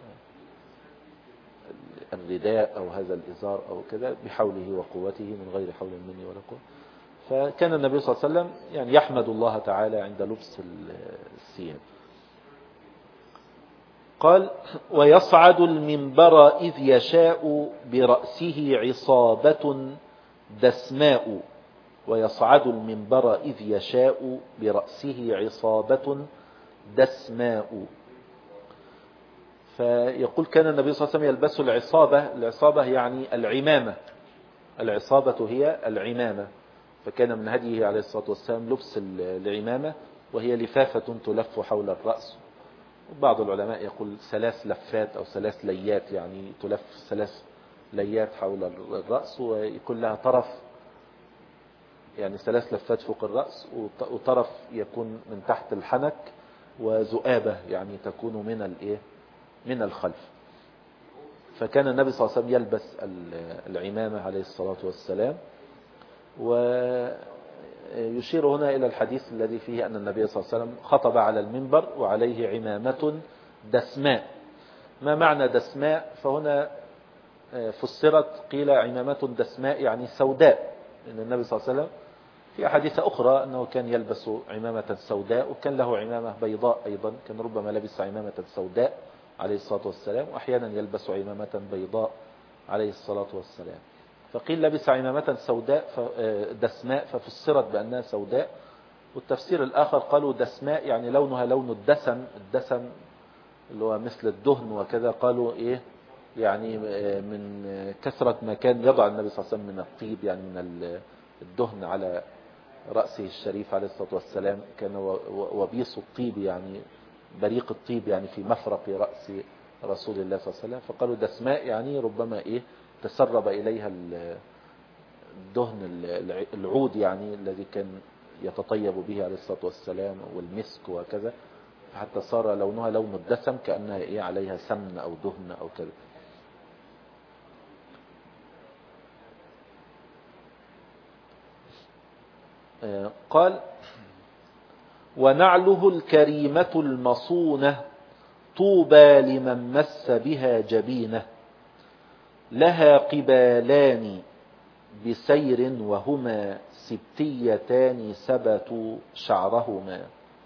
الرداء أو هذا الإزار أو كذا بحوله وقوته من غير حول مني ولا قوة. فكان النبي صلى الله عليه وسلم يعني يحمد الله تعالى عند لبس الثياب. قال ويصعد المنبر إذ يشاء برأسه عصابة دسماء. ويصعد المنبر إذ يشاء برأسه عصابة دسماء. فيقول كان النبي صلى الله عليه وسلم يلبس العصابة يعني العمامة. العصابة هي العمامة. فكان من هديه عليه الصلاة والسلام لبس العمامة، وهي لفافة تلف حول الرأس. بعض العلماء يقول 3 لفات أو 3 ليات، يعني تلف 3 ليات حول الرأس، ويكون لها طرف، يعني 3 لفات فوق الرأس، وطرف يكون من تحت الحنك، وذؤابة يعني تكون من الخلف. فكان النبي صلى الله عليه وسلم يلبس العمامة عليه الصلاة والسلام. ويشير هنا إلى الحديث الذي فيه أن النبي صلى الله عليه وسلم خطب على المنبر وعليه عمامة دسماء. ما معنى دسماء؟ فهنا فسرت، قيل عمامة دسماء يعني سوداء، لأن النبي صلى الله عليه وسلم في أحاديث أخرى أنه كان يلبس عمامة سوداء، وكان له عمامة بيضاء أيضا، كان ربما لبس عمامة سوداء عليه الصلاة والسلام، وأحيانا يلبس عمامة بيضاء عليه الصلاة والسلام. فقيل لبس عمامة سوداء دسماء ففسرت بأنها سوداء. والتفسير الآخر قالوا دسماء يعني لونها لون الدسم اللي هو مثل الدهن وكذا. قالوا يعني من كثرة ما كان يضع النبي صلى الله عليه وسلم من الطيب، يعني من الدهن على رأسه الشريف عليه الصلاة والسلام. كان وبيص الطيب يعني بريق الطيب يعني في مفرق رأس رسول الله صلى الله عليه وسلم. فقالوا دسماء يعني ربما تسرب إليها الدهن العود يعني الذي كان يتطيب به عليه الصلاة والسلام، والمسك وكذا، حتى صار لونها لون الدسم كأنها عليها سمن أو دهن أو كذا. قال ونعله الكريمة المصونة طوبى لمن مس بها جبينه لها قبالان بسير وهما سبتيتان سبتوا شعرهما.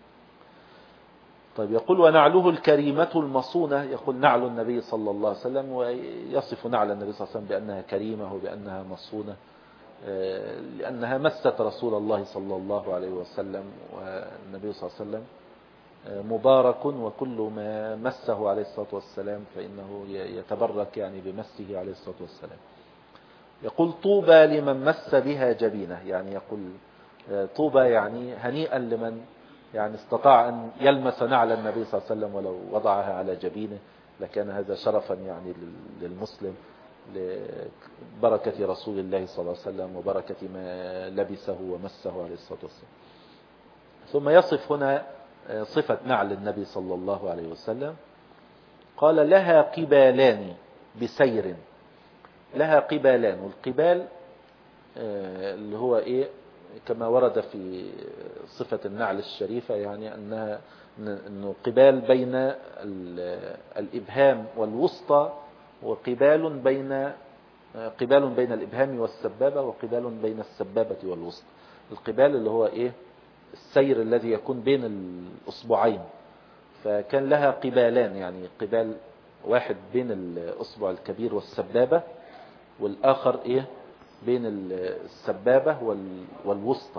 طيب يقول ونعله الكريمة المصونة، يقول نعل النبي صلى الله عليه وسلم، ويصف نعل النبي صلى الله عليه وسلم بأنها كريمة وبأنها مصونة، لأنها مست رسول الله صلى الله عليه وسلم. والنبي صلى الله عليه وسلم مبارك، وكل ما مسه عليه الصلاة والسلام فإنه يتبرك يعني بمسه عليه الصلاة والسلام. يقول طوبى لمن مس بها جبينه، يعني يقول طوبى يعني هنيئا لمن يعني استطاع أن يلمس نعل النبي صلى الله عليه وسلم ولو وضعها على جبينه، لكان هذا شرفا يعني للمسلم، لبركة رسول الله صلى الله عليه وسلم وبركة ما لبسه ومسه عليه الصلاة والسلام. ثم يصف هنا صفة نعل النبي صلى الله عليه وسلم. قال لها قبالان بسير. لها قبالان، والقبال اللي هو كما ورد في صفة النعل الشريفة، يعني أنه قبال بين الإبهام والوسطى، وقبال بين الإبهام والسبابة، وقبال بين السبابة والوسطى. القبال اللي هو السير الذي يكون بين الأصبعين. فكان لها قبالان، يعني قبال واحد بين الأصبع الكبير والسبابة، والآخر بين السبابة والوسطى.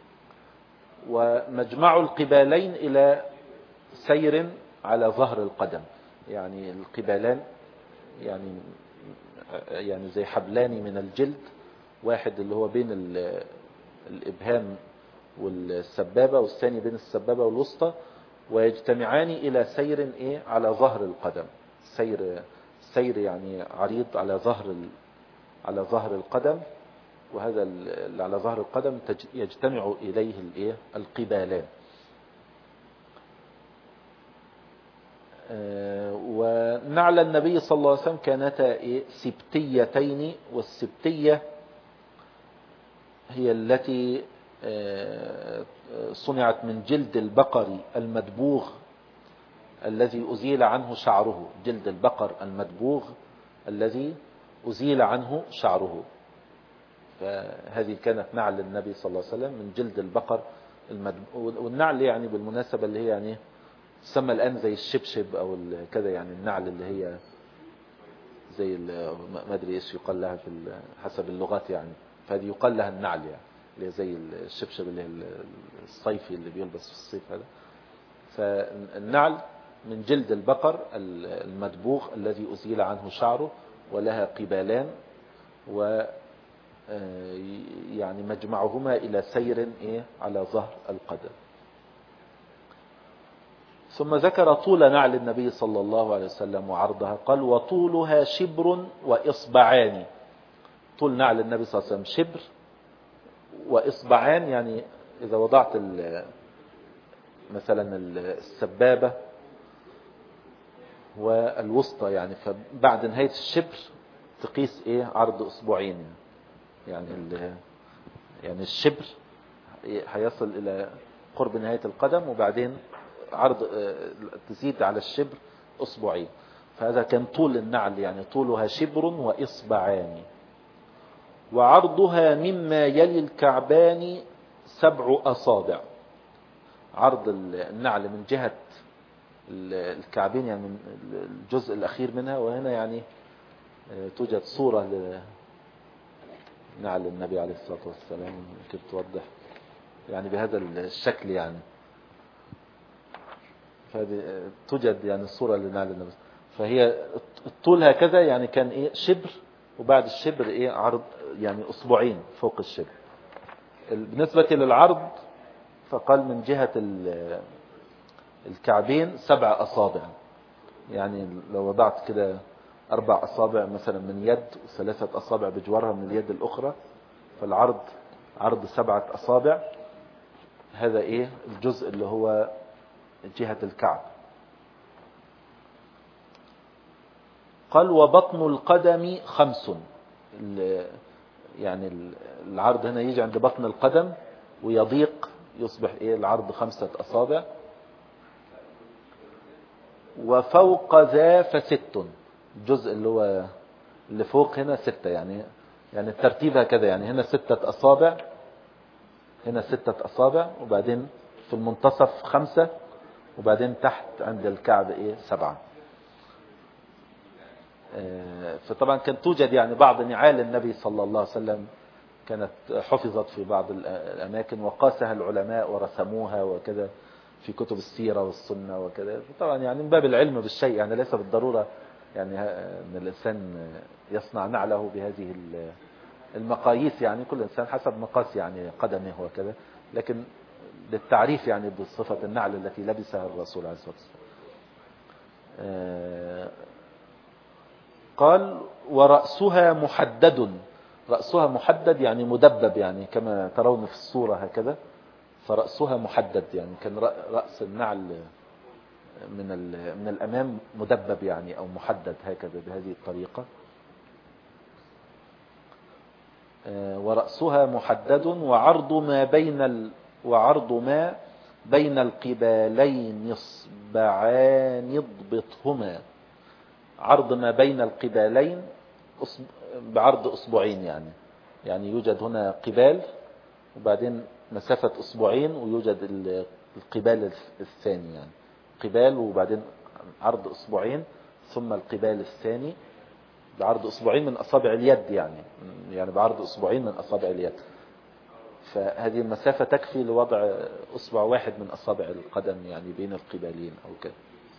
ومجمع القبالين إلى سير على ظهر القدم، يعني القبالان يعني زي حبلان من الجلد، واحد اللي هو بين الإبهام والسبابة، والثاني بين السبابة والوسطى، ويجتمعان إلى سير على ظهر القدم. سير يعني عريض على ظهر القدم، وهذا اللي على ظهر القدم يجتمع إليه القبالان. ونعل النبي صلى الله عليه وسلم كانتا سبتيتين، والسبتية هي التي صنعت من جلد البقر المدبوغ الذي أزيل عنه شعره. جلد البقر المدبوغ الذي أزيل عنه شعره، فهذه كانت نعل النبي صلى الله عليه وسلم من جلد البقر المدبوغ. والنعل يعني بالمناسبة اللي هي يعني تسمى الآن زي الشبشب أو كذا، يعني النعل اللي هي زي ما أدري إيش يقال لها حسب اللغات يعني. فهذه يقال لها النعل يعني، اللي هي زي الشبشب اللي هي الصيفي اللي بيلبس في الصيف هذا. فالنعل من جلد البقر المدبوغ الذي أزيل عنه شعره، ولها قبالان، و يعني مجمعهما إلى سير على ظهر القدم. ثم ذكر طول نعل النبي صلى الله عليه وسلم وعرضها، قال وطولها شبر وإصبعان. طول نعل النبي صلى الله عليه وسلم شبر وإصبعان، يعني إذا وضعت مثلا السبابة والوسطى يعني، فبعد نهاية الشبر تقيس عرض أسبوعين يعني. يعني الشبر هيصل إلى قرب نهاية القدم، وبعدين عرض تزيد على الشبر أسبوعين. فهذا كان طول النعل، يعني طولها شبر وإصبعان. وعرضها مما يلي الكعبان 7 أصابع. عرض النعل من جهة الكعبين، يعني من الجزء الأخير منها. وهنا يعني توجد صورة لنعل النبي عليه الصلاة والسلام يمكن توضح يعني بهذا الشكل يعني. فهذه توجد يعني الصورة لنعل النبي. فهي الطول هكذا يعني كان شبر، وبعد الشبر عرض يعني أسبوعين فوق الشبر. بالنسبة للعرض فقال من جهة الكعبين 7 أصابع. يعني لو وضعت كده 4 أصابع مثلا من يد، و3 أصابع بجوارها من اليد الأخرى، فالعرض عرض 7 أصابع. هذا الجزء اللي هو جهة الكعب. قال وبطن القدم 5. يعني العرض هنا يجي عند بطن القدم ويضيق، يصبح العرض 5 أصابع. وفوق ذا ف6. الجزء اللي فوق هنا 6، يعني الترتيب هكذا، يعني هنا 6 أصابع، هنا 6 أصابع، وبعدين في المنتصف 5، وبعدين تحت عند الكعب 7. فطبعا كانت توجد يعني بعض نعال النبي صلى الله عليه وسلم كانت حفظت في بعض الأماكن، وقاسها العلماء ورسموها وكذا في كتب السيرة والسنة وكذا. طبعا يعني من باب العلم بالشيء، يعني ليس بالضرورة يعني أن الإنسان يصنع نعله بهذه المقاييس، يعني كل إنسان حسب مقاس يعني قدمه وكذا، لكن للتعريف يعني بصفة النعل التي لبسها الرسول عليه الصلاة والسلام. قال ورأسها محدد. رأسها محدد يعني مدبب، يعني كما ترون في الصورة هكذا. فرأسها محدد، يعني كان رأس النعل من الأمام مدبب يعني، أو محدد هكذا بهذه الطريقة. ورأسها محدد وعرض ما بين القبالين إصبعان اضبطهما. عرض ما بين القبالين بعرض أسبوعين، يعني يوجد هنا قبال، وبعدين مسافة أسبوعين، ويوجد القبال الثاني، يعني قبال وبعدين عرض أسبوعين، ثم القبال الثاني بعرض أسبوعين من أصابع اليد، يعني بعرض أسبوعين من أصابع اليد. فهذه المسافة تكفي لوضع أصبع واحد من أصابع القدم يعني بين القبالين أو كذا.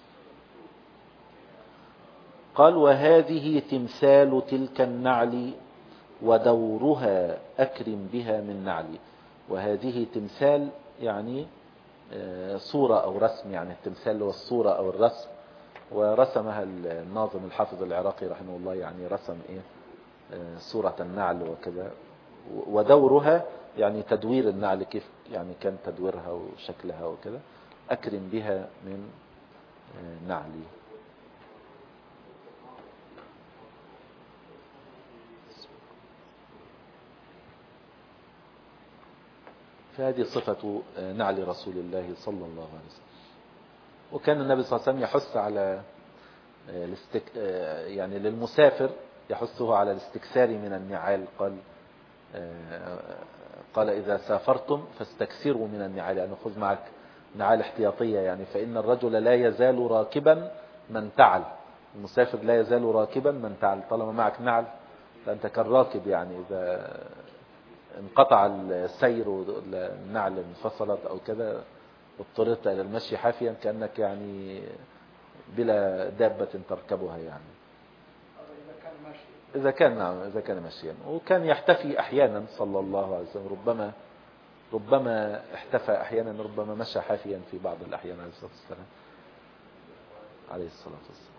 قال وهذه تمثال تلك النعل ودورها أكرم بها من نعلي. وهذه تمثال يعني صورة أو رسم، يعني التمثال هو الصورة أو الرسم، ورسمها الناظم الحافظ العراقي رحمه الله، يعني رسم صورة النعل وكذا. ودورها يعني تدوير النعل، كيف يعني كان تدويرها وشكلها وكذا. أكرم بها من نعلي. فهذه صفة نعل رسول الله صلى الله عليه وسلم. وكان النبي صلى الله عليه وسلم يحث على يعني للمسافر يحثه على الاستكثار من النعال. قال إذا سافرتم فاستكثروا من النعال، يعني خذ معك نعال احتياطية يعني. فإن الرجل لا يزال راكبا من تعل، المسافر لا يزال راكبا من تعل. طالما معك نعل فأنت كالراكب يعني. إذا انقطع السير والنعل انفصلت أو كذا واضطررت إلى المشي حافيا كأنك يعني بلا دابة تركبها يعني. إذا كان نعم، إذا كان ماشيا. وكان يحتفي أحيانا صلى الله عليه وسلم، ربما احتفى أحيانا، ربما مشى حافيا في بعض الأحيان عليه الصلاة والسلام. عليه الصلاة والسلام.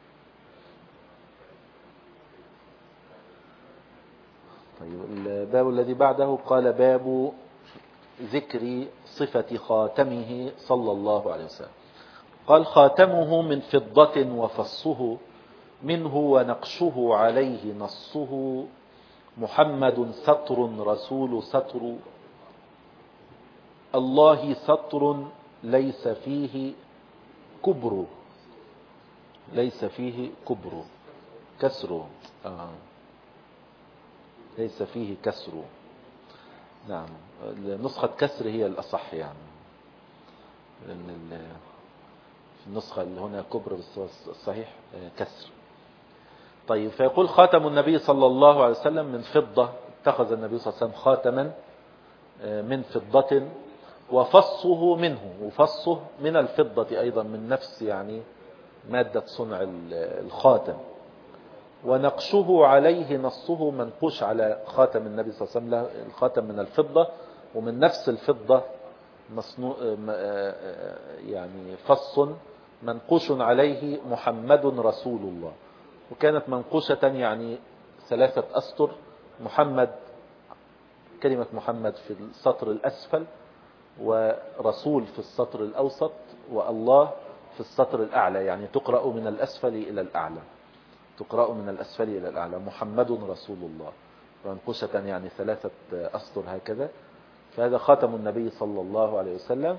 طيب الباب الذي بعده قال باب ذكر صفة خاتمه صلى الله عليه وسلم. قال خاتمه من فضة وفصه منه ونقشه عليه نصه محمد سطر رسول سطر الله سطر ليس فيه كبر، ليس فيه كبر كسر ليس فيه كسر. نعم نسخة كسر هي الأصح يعني، لأن في النسخة اللي هنا كبر بس الصحيح كسر. طيب فيقول خاتم النبي صلى الله عليه وسلم من فضة، اتخذ النبي صلى الله عليه وسلم خاتما من فضة وفصه منه، وفصه من الفضة أيضا من نفس يعني مادة صنع الخاتم. ونقشه عليه نصه، منقوش على خاتم النبي صلى الله عليه وسلم الخاتم من الفضة ومن نفس الفضة مصنوع يعني فص منقوش عليه محمد رسول الله. وكانت منقوشة يعني 3 أسطر، محمد كلمة محمد في السطر الأسفل، ورسول في السطر الأوسط، والله في السطر الأعلى، يعني تقرأ من الأسفل إلى الأعلى، تقرأ من الأسفل إلى الأعلى محمد رسول الله، منقوشة يعني 3 أسطر هكذا. فهذا خاتم النبي صلى الله عليه وسلم.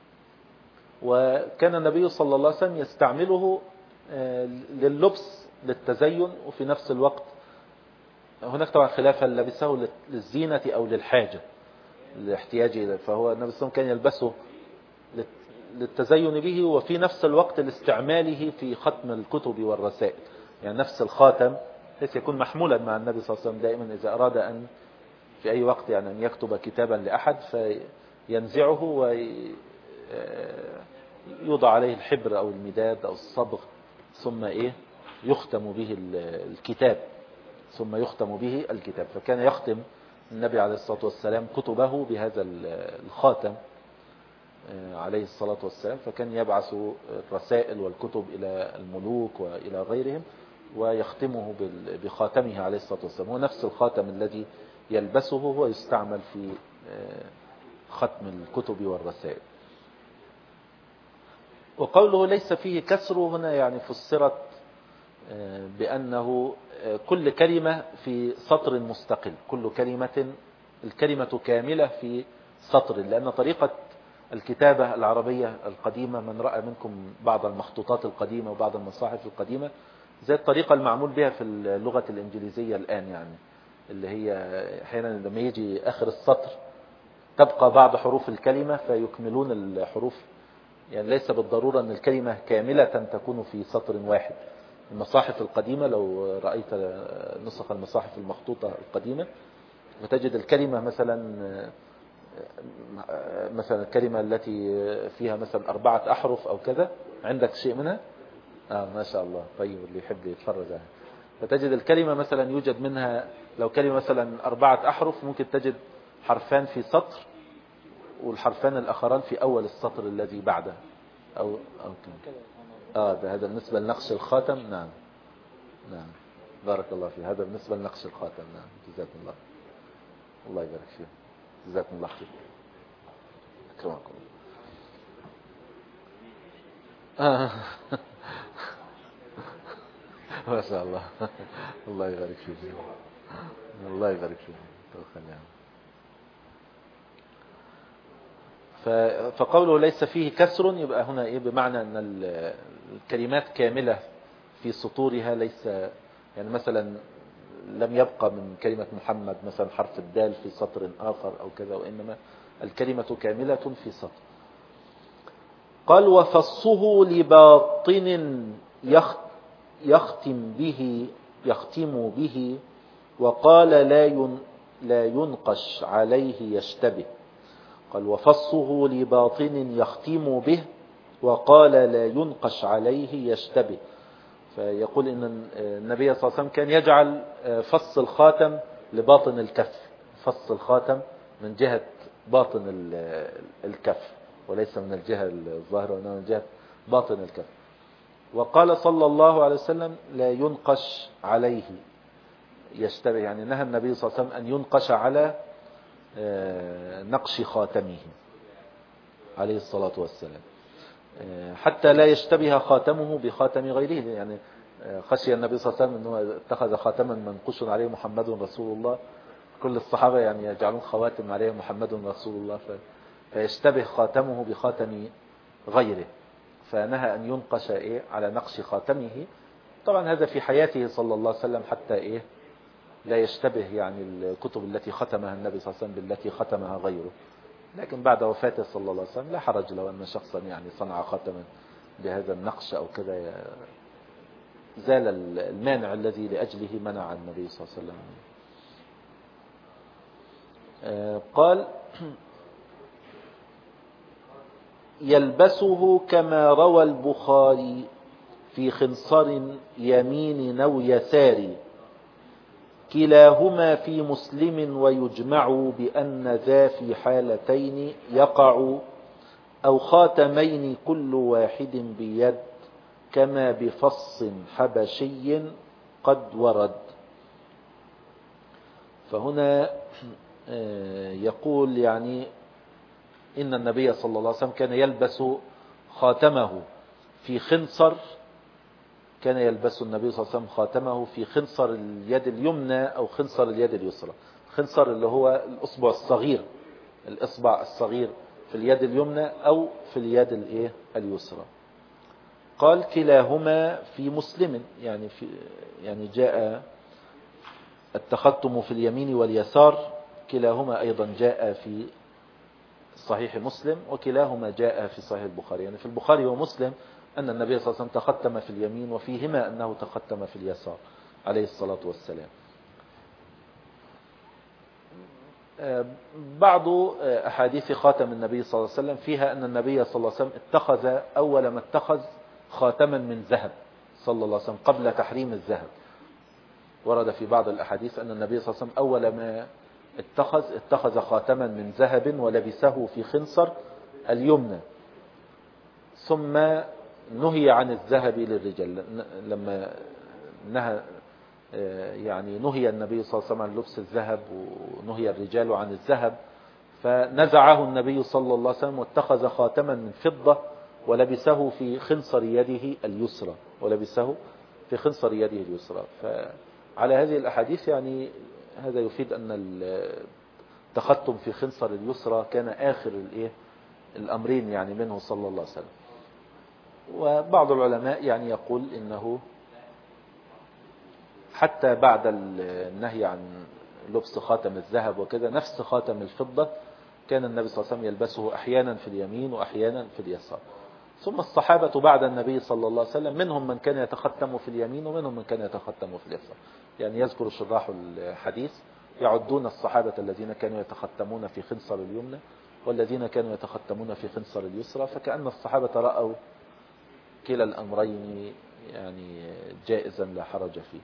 وكان النبي صلى الله عليه وسلم يستعمله لللبس للتزين، وفي نفس الوقت هناك طبعا خلافا لبسه للزينة أو للحاجة الاحتياج إليه. فهو النبي صلى الله عليه وسلم كان يلبسه للتزين به، وفي نفس الوقت لاستعماله في ختم الكتب والرسائل. يعني نفس الخاتم بحيث يكون محمولا مع النبي صلى الله عليه وسلم دائما إذا أراد أن في أي وقت يعني أن يكتب كتابا لأحد فينزعه ويوضع عليه الحبر أو المداد أو الصبغ، ثم يختم به الكتاب، ثم يختم به الكتاب. فكان يختم النبي عليه الصلاة والسلام كتبه بهذا الخاتم عليه الصلاة والسلام. فكان يبعث الرسائل والكتب إلى الملوك وإلى غيرهم ويختمه بخاتمه عليه الصلاة والسلام. هو نفس الخاتم الذي يلبسه هو يستعمل في ختم الكتب والرسائل. وقوله ليس فيه كسر هنا يعني فسرت بأنه كل كلمة في سطر مستقل، كل كلمة الكلمة كاملة في سطر، لأن طريقة الكتابة العربية القديمة، من رأى منكم بعض المخطوطات القديمة وبعض المصاحف القديمة، زي الطريقة المعمول بها في اللغة الإنجليزية الآن، يعني اللي هي أحيانا لما يجي آخر السطر تبقى بعض حروف الكلمة فيكملون الحروف. يعني ليس بالضرورة أن الكلمة كاملة تكون في سطر واحد. المصاحف القديمة لو رأيت نسخ المصاحف المخطوطة القديمة وتجد الكلمة مثلا الكلمة التي فيها مثلا 4 أحرف أو كذا، عندك شيء منها؟ ما شاء الله. طيب اللي يحب يتفرج عليها. فتجد الكلمة مثلا يوجد منها لو كلمة مثلا 4 أحرف ممكن تجد حرفان في سطر والحرفان الآخران في أول السطر الذي بعده أو ده هذا بالنسبة لنقش الخاتم. نعم نعم بارك الله فيه. هذا بالنسبة لنقش الخاتم. نعم جزاكم الله، الله يبارك فيه، جزاكم الله خير، أكرمكم. ما شاء الله، الله يبارك فيه، الله يبارك فيه. فقوله ليس فيه كسر يبقى هنا بمعنى أن الكلمات كاملة في سطورها، ليس يعني مثلا لم يبقى من كلمة محمد مثلا حرف الدال في سطر آخر أو كذا، وإنما الكلمة كاملة في سطر. قال وفصه لباطن يختم به وقال لا ينقش عليه يشتبه. قال وفصه لباطن يختم به وقال لا ينقش عليه يشتبه. فيقول إن النبي صلى الله عليه وسلم كان يجعل فص الخاتم لباطن الكف، فص الخاتم من جهة باطن الكف وليس من الجهة الظاهرة وإنما من جهة باطن الكف. وقال صلى الله عليه وسلم لا ينقش عليه يشتبه، يعني نهى النبي صلى الله عليه وسلم أن ينقش على نقش خاتمه عليه الصلاة والسلام، حتى لا يشتبه خاتمه بخاتم غيره. يعني خشي النبي صلى الله عليه وسلم أنه اتخذ خاتما منقوش عليه محمد رسول الله، كل الصحابة يعني يجعلون خواتم عليه محمد رسول الله، فيشتبه خاتمه بخاتم غيره، فنهى أن ينقش على نقش خاتمه. طبعا هذا في حياته صلى الله عليه وسلم حتى لا يشتبه يعني الكتب التي ختمها النبي صلى الله عليه وسلم بالتي ختمها غيره. لكن بعد وفاته صلى الله عليه وسلم لا حرج لو أن شخصا يعني صنع خاتما بهذا النقش أو كذا، زال المانع الذي لأجله منع النبي صلى الله عليه وسلم. قال يلبسه كما روى البخاري في خنصر يمين أو يسار، كلاهما في مسلم ويجمع بأن ذا في حالتين يقع، أو خاتمين كل واحد بيد كما بفص حبشي قد ورد. فهنا يقول يعني إن النبي صلى الله عليه وسلم كان يلبس خاتمه في خنصر، كان يلبس النبي صلى الله عليه وسلم خاتمه في خنصر اليد اليمنى أو خنصر اليد اليسرى. خنصر اللي هو الأصبع الصغير، الإصبع الصغير في اليد اليمنى أو في اليد اليسرى. قال كلاهما في مسلم، يعني جاء التختم في اليمين واليسار، كلاهما أيضا جاء في صحيح مسلم، وكلاهما جاء في صحيح البخاري. يعني في البخاري ومسلم أن النبي صلى الله عليه وسلم تختم في اليمين، وفيهما أنه تختم في اليسار عليه الصلاة والسلام. بعض أحاديث خاتم النبي صلى الله عليه وسلم فيها أن النبي صلى الله عليه وسلم اتخذ أول ما اتخذ خاتما من ذهب صلى الله عليه وسلم قبل تحريم الذهب. ورد في بعض الأحاديث أن النبي صلى الله عليه وسلم أول ما اتخذ خاتما من ذهب ولبسه في خنصر اليمنى، ثم نهي عن الذهب للرجال. لما نهي النبي صلى الله عليه وسلم عن لبس الذهب ونهي الرجال عن الذهب، فنزعه النبي صلى الله عليه وسلم واتخذ خاتما من فضة ولبسه في خنصر يده اليسرى، فعلى هذه الأحاديث يعني هذا يفيد أن التختم في خنصر اليسرى كان آخر الأمرين يعني منه صلى الله عليه وسلم. وبعض العلماء يعني يقول إنه حتى بعد النهي عن لبس خاتم الذهب وكذا، نفس خاتم الفضة كان النبي صلى الله عليه وسلم يلبسه أحيانا في اليمين وأحيانا في اليسار. ثم الصحابة بعد النبي صلى الله عليه وسلم منهم من كان يتختم في اليمين ومنهم من كان يتختم في اليسار. يعني يذكر شراح الحديث يعدون الصحابة الذين كانوا يتختمون في خنصر اليمنى والذين كانوا يتختمون في خنصر اليسرى، فكأن الصحابة رأوا كلا الأمرين يعني جائزا لا حرج فيه.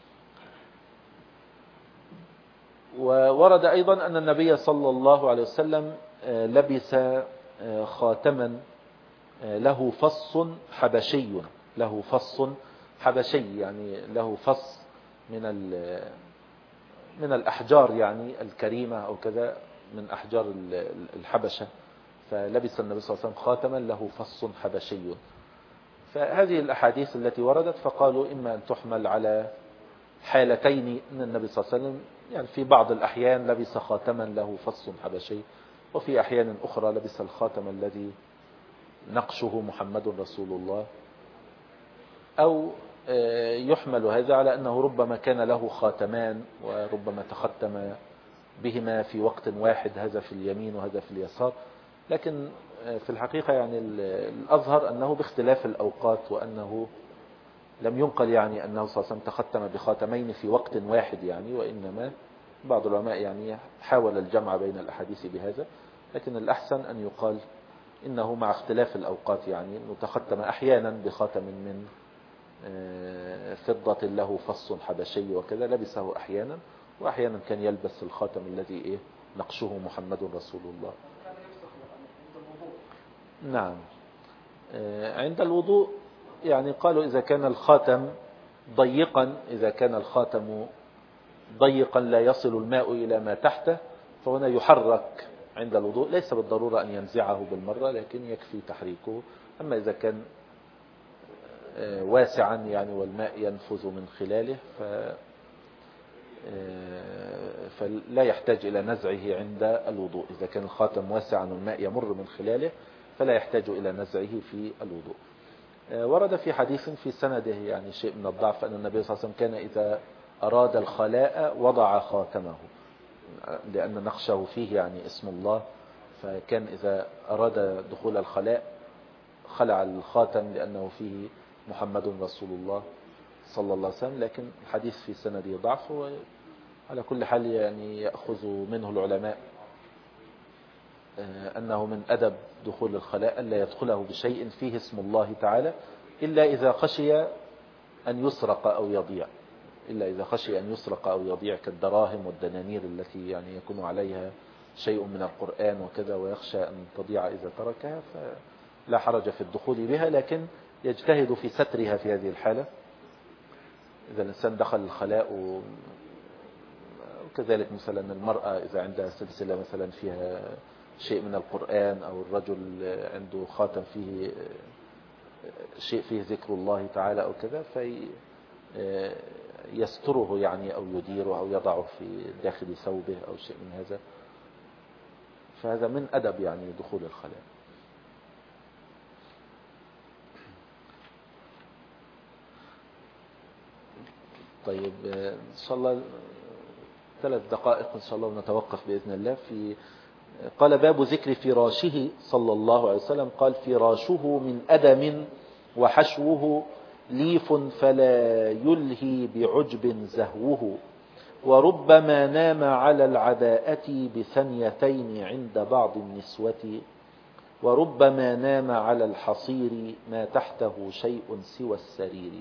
وورد أيضا أن النبي صلى الله عليه وسلم لبس خاتما له فص حبشي، يعني له فص من الأحجار يعني الكريمة أو كذا، من أحجار الحبشة، فلبس النبي صلى الله عليه وسلم خاتما له فص حبشي. فهذه الأحاديث التي وردت فقالوا إما أن تحمل على حالتين، أن النبي صلى الله عليه وسلم يعني في بعض الأحيان لبس خاتما له فص حبشي، وفي أحيان أخرى لبس الخاتم الذي نقشه محمد رسول الله. أو يحمل هذا على أنه ربما كان له خاتمان وربما تختم بهما في وقت واحد، هذا في اليمين وهذا في اليسار، لكن في الحقيقة يعني الأظهر أنه باختلاف الأوقات، وأنه لم ينقل يعني أنه صلى الله عليه وسلم تختم بخاتمين في وقت واحد يعني، وإنما بعض العلماء يعني حاول الجمع بين الأحاديث بهذا، لكن الأحسن أن يقال إنه مع اختلاف الأوقات يعني أنه تختم أحيانا بخاتم من فضة له فص حبشي وكذا لبسه أحيانا، وأحيانا كان يلبس الخاتم الذي نقشه محمد رسول الله. نعم. عند الوضوء يعني قالوا إذا كان الخاتم ضيقا، إذا كان الخاتم ضيقا لا يصل الماء إلى ما تحته، فهنا يحرك عند الوضوء، ليس بالضرورة أن ينزعه بالمرة، لكن يكفي تحريكه. أما إذا كان واسعا يعني والماء ينفذ من خلاله فلا يحتاج إلى نزعه عند الوضوء. إذا كان الخاتم واسعا والماء يمر من خلاله فلا يحتاج إلى نزعه في الوضوء. ورد في حديث في سنده يعني شيء من الضعف أن النبي صلى الله عليه وسلم كان إذا أراد الخلاء وضع خاتمه، لأن نقشه فيه يعني اسم الله، فكان إذا أراد دخول الخلاء خلع الخاتم لأنه فيه محمد رسول الله صلى الله عليه وسلم. لكن الحديث في سنده ضعف، وعلى كل حال يعني يأخذ منه العلماء أنه من أدب دخول الخلاء ألا يدخله بشيء فيه اسم الله تعالى، إلا إذا خشي أن يسرق أو يضيع، إلا إذا خشي أن يسرق أو يضيع كالدراهم والدنانير التي يعني يكون عليها شيء من القرآن وكذا، ويخشى أن تضيع إذا تركها، فلا حرج في الدخول بها، لكن يجتهد في سترها في هذه الحالة. إذا الإنسان دخل الخلاء، وكذلك مثلا المرأة إذا عندها سلسلة مثلا فيها شيء من القرآن، أو الرجل عنده خاتم فيه شيء فيه ذكر الله تعالى أو كذا، يستره يعني أو يديره أو يضعه في داخل ثوبه أو شيء من هذا، فهذا من أدب يعني دخول الخلاء. طيب إن شاء الله 3 دقائق إن شاء الله ونتوقف بإذن الله. قال باب ذكر فراشه صلى الله عليه وسلم. قال فراشه من أدم وحشوه ليف فلا يلهي بعجب زهوه، وربما نام على العباءة بثنيتين عند بعض النسوة، وربما نام على الحصير ما تحته شيء سوى السرير.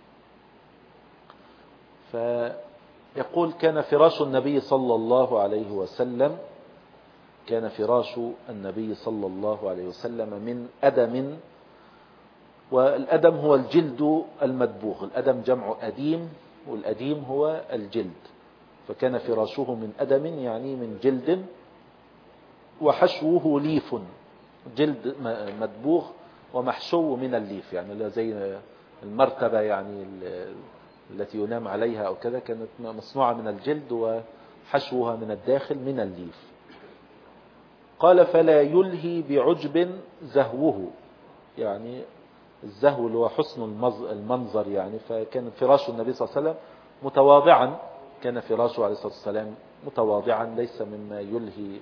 فيقول كان فراش النبي صلى الله عليه وسلم، كان فراش النبي صلى الله عليه وسلم من أدم، والأدم هو الجلد المدبوغ، الأدم جمع أديم، والأديم هو الجلد، فكان فراشه من أدم يعني من جلد، وحشوه ليف، جلد مدبوغ ومحشو من الليف، يعني زي المرتبة يعني التي ينام عليها أو كذا، كانت مصنوعة من الجلد وحشوها من الداخل من الليف. قال فلا يلهي بعجب زهوه، يعني الزهو اللي هو حسن المنظر يعني. فكان فراش النبي صلى الله عليه وسلم متواضعا، كان فراشه عليه الصلاة والسلام متواضعا، ليس مما يلهي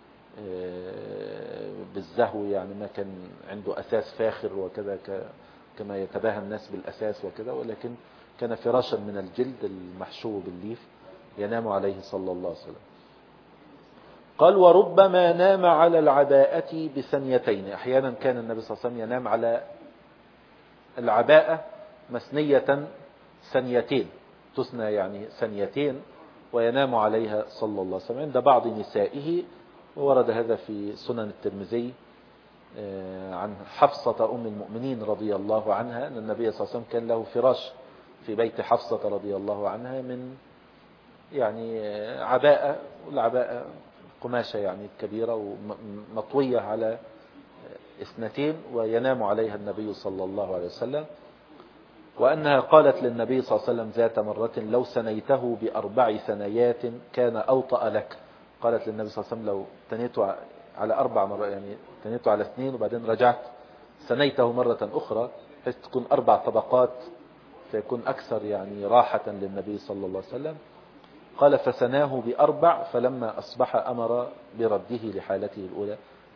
بالزهو، يعني ما كان عنده أساس فاخر وكذا كما يتباهى الناس بالأساس وكذا، ولكن كان فراشا من الجلد المحشو بالليف ينام عليه صلى الله عليه وسلم. قال وربما نام على العباءة بثنيتين، أحيانا كان النبي صلى الله عليه وسلم ينام على العباءة مثنية ثنيتين، تثنى يعني ثنيتين، وينام عليها صلى الله عليه وسلم عند بعض نسائه. وورد هذا في سنن الترمذي عن حفصة أم المؤمنين رضي الله عنها أن النبي صلى الله عليه وسلم كان له فراش في بيت حفصة رضي الله عنها من يعني عباءة، والعباءة قماشة يعني كبيرة ومطوية على 2، وينام عليها النبي صلى الله عليه وسلم. وأنها قالت للنبي صلى الله عليه وسلم ذات مرة لو سنيته ب4 ثنيات كان أوطأ لك. قالت للنبي صلى الله عليه وسلم لو تنيته على 4 مرات، يعني تنيته على 2 وبعدين رجعت سنيته مرة أخرى، بحيث تكون 4 طبقات فيكون أكثر يعني راحة للنبي صلى الله عليه وسلم. قال فسناه ب4، فلما أصبح أمر برده لحالته الأولى،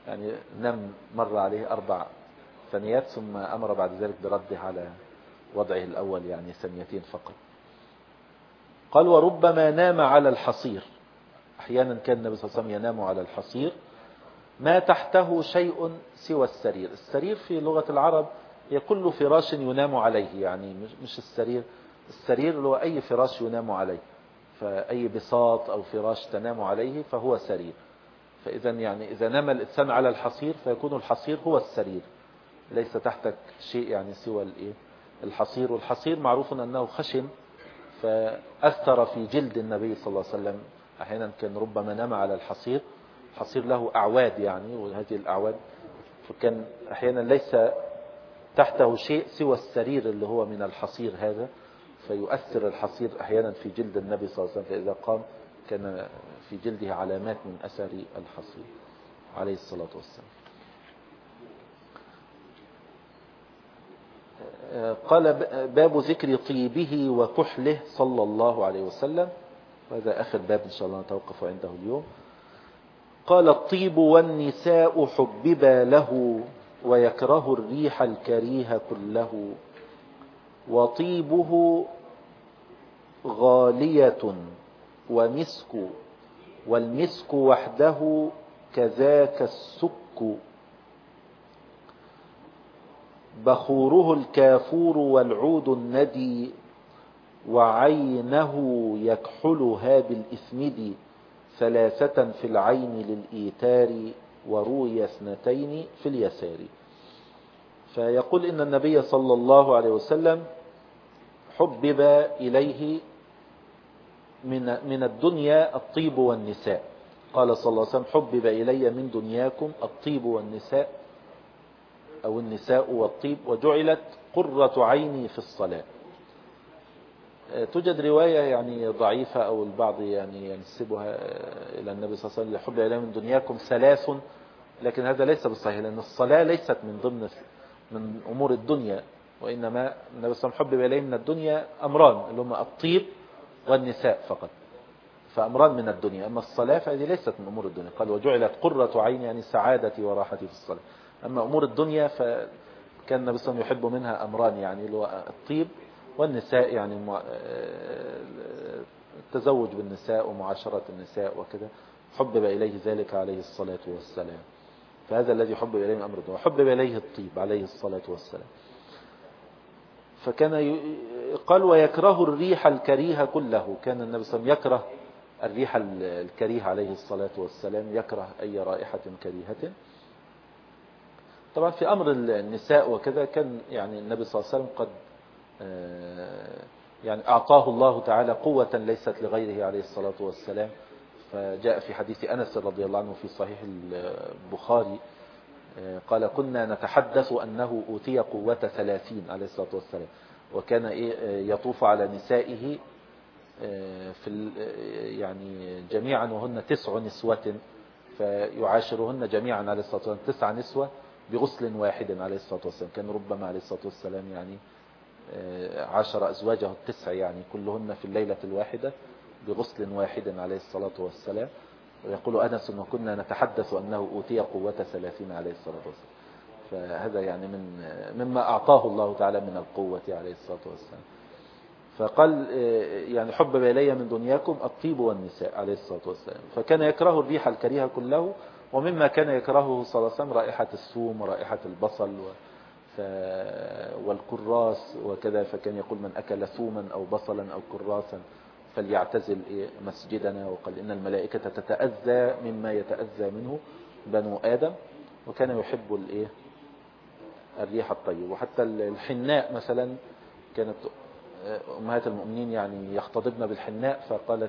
يعني نم مر عليه 4 ثانيات ثم أمر بعد ذلك برده على وضعه الأول، يعني ثانيتين فقط. قال وربما نام على الحصير، أحيانا كان النبي صلى الله عليه وسلم ينام على الحصير ما تحته شيء سوى السرير. السرير في لغة العرب هي كل فراش ينام عليه، يعني مش السرير، السرير اللي هو أي فراش ينام عليه، فأي بساط أو فراش تنام عليه فهو سرير. فإذا يعني إذا نام الإنسان على الحصير فيكون الحصير هو السرير، ليس تحتك شيء يعني سوى الحصير. والحصير معروف أنه خشن فأثر في جلد النبي صلى الله عليه وسلم. أحيانا كان ربما نام على الحصير، الحصير له أعواد يعني، وهذه الأعواد فكان أحيانا ليس تحته شيء سوى السرير اللي هو من الحصير هذا، فيؤثر الحصير أحيانا في جلد النبي صلى الله عليه وسلم، فإذا قام كان في جلده علامات من أثر الحصير عليه الصلاة والسلام. قال باب ذكر طيبه وكحله صلى الله عليه وسلم، وهذا آخر باب إن شاء الله نتوقف عنده اليوم. قال الطيب والنساء حببا له ويكره الريح الكريه كله، وطيبه غالية ومسك، والمسك وحده كذاك السك، بخوره الكافور والعود الندي، وعينه يكحلها بالإثمد، 3 في العين للإيتار، وروي 2 في اليسار. فيقول إن النبي صلى الله عليه وسلم حبب إليه من الدنيا الطيب والنساء. قال صلى الله عليه وسلم حبب إلي من دنياكم الطيب والنساء، أو النساء والطيب، وجعلت قرة عيني في الصلاة. توجد رواية يعني ضعيفة أو البعض يعني ينسبها إلى النبي صلى الله عليه وسلم حب إليه من دنياكم 3، لكن هذا ليس بالصحيح، لأن الصلاة ليست من ضمن من أمور الدنيا، وإنما النبي صلى الله عليه وسلم حب إليه من الدنيا أمران اللي هم الطيب والنساء فقط، فأمران من الدنيا. أما الصلاة فهذه ليست من أمور الدنيا. قال وجعلت قرة عيني يعني سعادتي وراحتي في الصلاة. أما أمور الدنيا فكان النبي صلى الله عليه وسلم يحب منها أمران، يعني اللي هو الطيب والنساء، يعني التزوج بالنساء ومعاشرة النساء وكذا، حبب إليه ذلك عليه الصلاة والسلام. فهذا الذي حبب إليه من أمر الدنيا، وحبب إليه الطيب عليه الصلاة والسلام. فكان قال ويكره الريح الكريه كله، كان النبي صلى الله عليه وسلم يكره الريح الكريه عليه الصلاة والسلام، يكره أي رائحة كريهة. طبعا في أمر النساء وكذا كان يعني النبي صلى الله عليه وسلم قد يعني أعطاه الله تعالى قوة ليست لغيره عليه الصلاة والسلام. فجاء في حديث أنس رضي الله عنه في صحيح البخاري قال كنا نتحدث أنه أوتي قوة 30 عليه الصلاة والسلام، وكان يطوف على نسائه في يعني جميعا وهن 9 نسوة، فيعاشرهن جميعا عليه الصلاة والسلام 9 نسوة بغسل واحد عليه الصلاة والسلام. كان ربما عليه الصلاة والسلام يعني 10 أزواجه 9 يعني كلهن في الليلة الواحدة بغسل واحد عليه الصلاة والسلام. ويقول أنس وكنا نتحدث أنه أوتي قوة 30 عليه الصلاة والسلام. فهذا يعني مما أعطاه الله تعالى من القوة عليه الصلاة والسلام. فقال يعني حبب إلي من دنياكم الطيب والنساء عليه الصلاة والسلام. فكان يكره الريح الكريهة كله، ومما كان يكرهه صلى الله عليه وسلم رائحة الثوم ورائحة البصل والكراس وكذا. فكان يقول من أكل ثوما أو بصلا أو كراسا فليعتزل مسجدنا، وقال إن الملائكة تتأذى مما يتأذى منه بنو آدم. وكان يحب الريح الطيب. وحتى الحناء مثلا كانت أمهات المؤمنين يعني يختضبن بالحناء، فقالت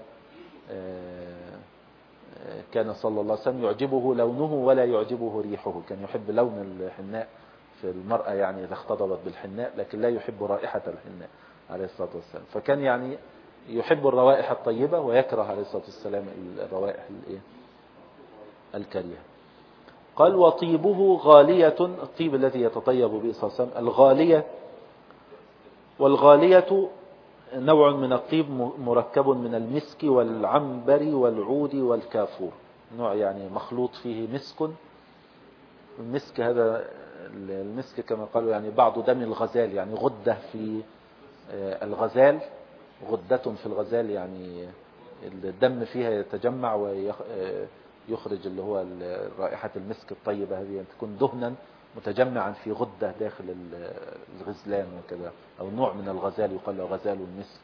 كان صلى الله عليه وسلم يعجبه لونه ولا يعجبه ريحه، كان يحب لون الحناء في المرأة يعني إذا اختضبت بالحناء، لكن لا يحب رائحة الحناء عليه الصلاة والسلام. فكان يعني يحب الروائح الطيبة ويكره عليه الصلاة والسلام الروائح الكريهة. قال وطيبه غالية، الطيب الذي يتطيب به صلى الله عليه وسلم الغالية. والغالية نوع من الطيب مركب من المسك والعنبر والعود والكافور، نوع يعني مخلوط فيه مسك المسك هذا المسك كما قالوا يعني بعض دم الغزال، يعني غدة في الغزال، غدة في الغزال، يعني الدم فيها يتجمع ويخرج اللي هو رائحة المسك الطيبة هذه، يعني تكون دهنا متجمعا في غدة داخل الغزلان وكذا، أو نوع من الغزال يقال له غزال المسك.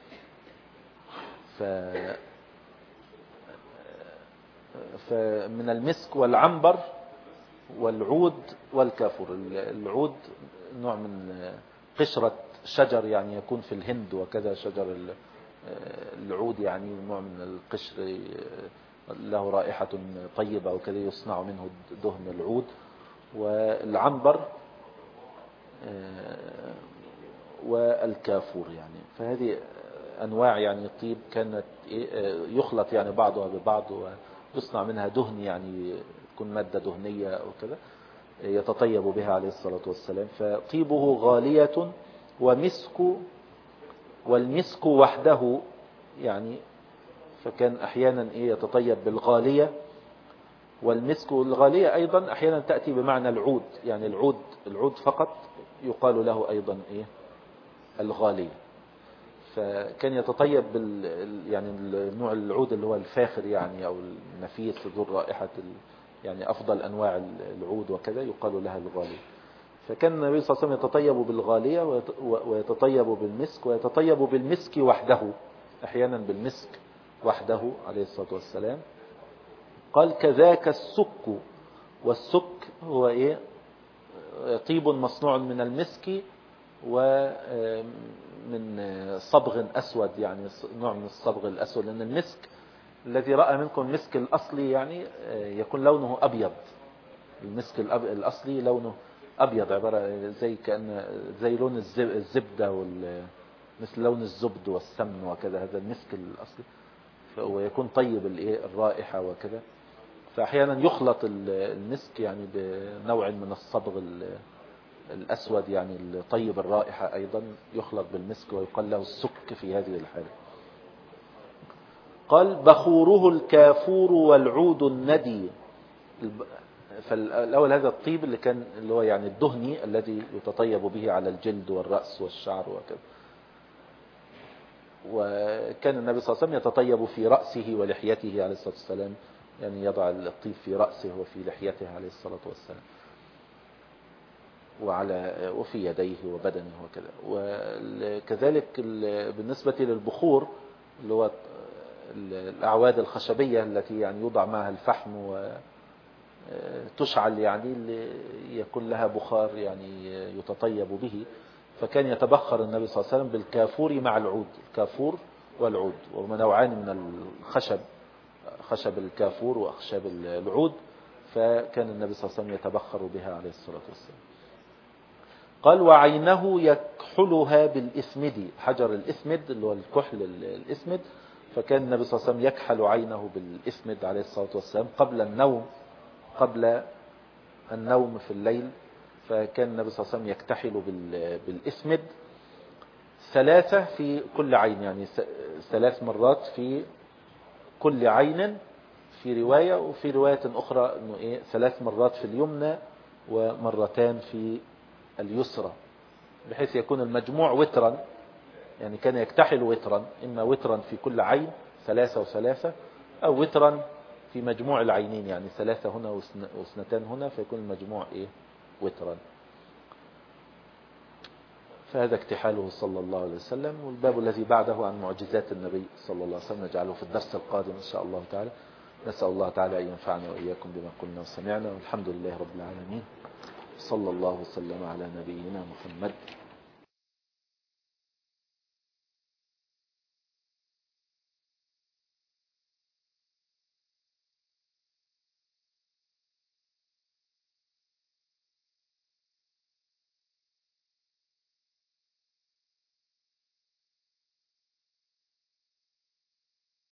فمن المسك والعنبر والعود والكافور. العود نوع من قشرة شجر يعني يكون في الهند وكذا، شجر العود يعني نوع من القشر له رائحة طيبة وكذا، يصنع منه دهن العود. والعنبر والكافور يعني، فهذه أنواع يعني الطيب كانت يخلط يعني بعضها ببعض ويصنع منها دهن، يعني تكون مادة دهنية أو كذا يتطيب بها عليه الصلاة والسلام. فطيبه غالية والمسك وحده يعني، فكان أحيانا يتطيب بالغالية والمسك. والغالية أيضا أحيانا تأتي بمعنى العود، يعني العود فقط يقال له أيضا الغالية. فكان يتطيب يعني النوع العود اللي هو الفاخر يعني، أو النفيس ذو الرائحة يعني أفضل أنواع العود وكذا يقال لها الغالية. فكان النبي صلى الله عليه وسلم يتطيب بالغالية ويتطيب بالمسك، ويتطيب بالمسك وحده، أحيانا بالمسك وحده عليه الصلاة والسلام. قال كذاك السك، والسك هو طيب مصنوع من المسك ومن صبغ أسود، يعني نوع من الصبغ الأسود، لأن المسك الذي رأى منكم المسك الأصلي يعني يكون لونه أبيض. المسك الأصلي لونه أبيض، عبارة زي لون الزبدة مثل لون الزبد والسمن وكذا، هذا المسك الأصلي، ويكون طيب الرائحة وكذا. فأحيانا يخلط المسك يعني بنوع من الصبغ الأسود يعني طيب الرائحة، أيضا يخلط بالمسك ويقال له السك في هذه الحالة. قال بخوره الكافور والعود الندي. فالأول هذا الطيب اللي هو يعني الدهني الذي يتطيب به على الجلد والرأس والشعر وكذا. وكان النبي صلى الله عليه وسلم يتطيب في رأسه ولحيته عليه الصلاة والسلام، يعني يضع الطيب في رأسه وفي لحيته عليه الصلاة والسلام، وفي يديه وبدنه وكذا. وكذلك بالنسبة للبخور اللي هو الأعواد الخشبية التي يعني يوضع معها الفحم وتشعل يعني يكون لها بخار يعني يتطيب به. فكان يتبخر النبي صلى الله عليه وسلم بالكافور مع العود، الكافور والعود، وهما نوعان من الخشب، خشب الكافور وأخشاب العود. فكان النبي صلى الله عليه وسلم يتبخر بها عليه الصلاة والسلام. قال وعينه يكحلها بالإسمد، حجر الإسمد اللي هو الكحل الإسمد. فكان النبي صلى الله عليه وسلم يكحل عينه بالإسمد عليه الصلاة والسلام قبل النوم في الليل. فكان النبي صلى الله عليه وسلم يكتحل بالإسمد 3 في كل عين، يعني 3 مرات في كل عين في رواية، وفي رواية أخرى أنه 3 مرات في اليمنى ومرتان في اليسرى، بحيث يكون المجموع وترا. يعني كان يكتحل وترا، إما وترا في كل عين 3 و3، أو وترا في مجموع العينين، يعني 3 هنا و2 هنا، فيكون المجموع وترا. فهذا اكتحاله صلى الله عليه وسلم. والباب الذي بعده عن معجزات النبي صلى الله عليه وسلم نجعله في الدرس القادم إن شاء الله تعالى. نسأل الله تعالى أن ينفعنا وإياكم بما قلنا وسمعنا، والحمد لله رب العالمين. صلى الله وسلم على نبينا محمد.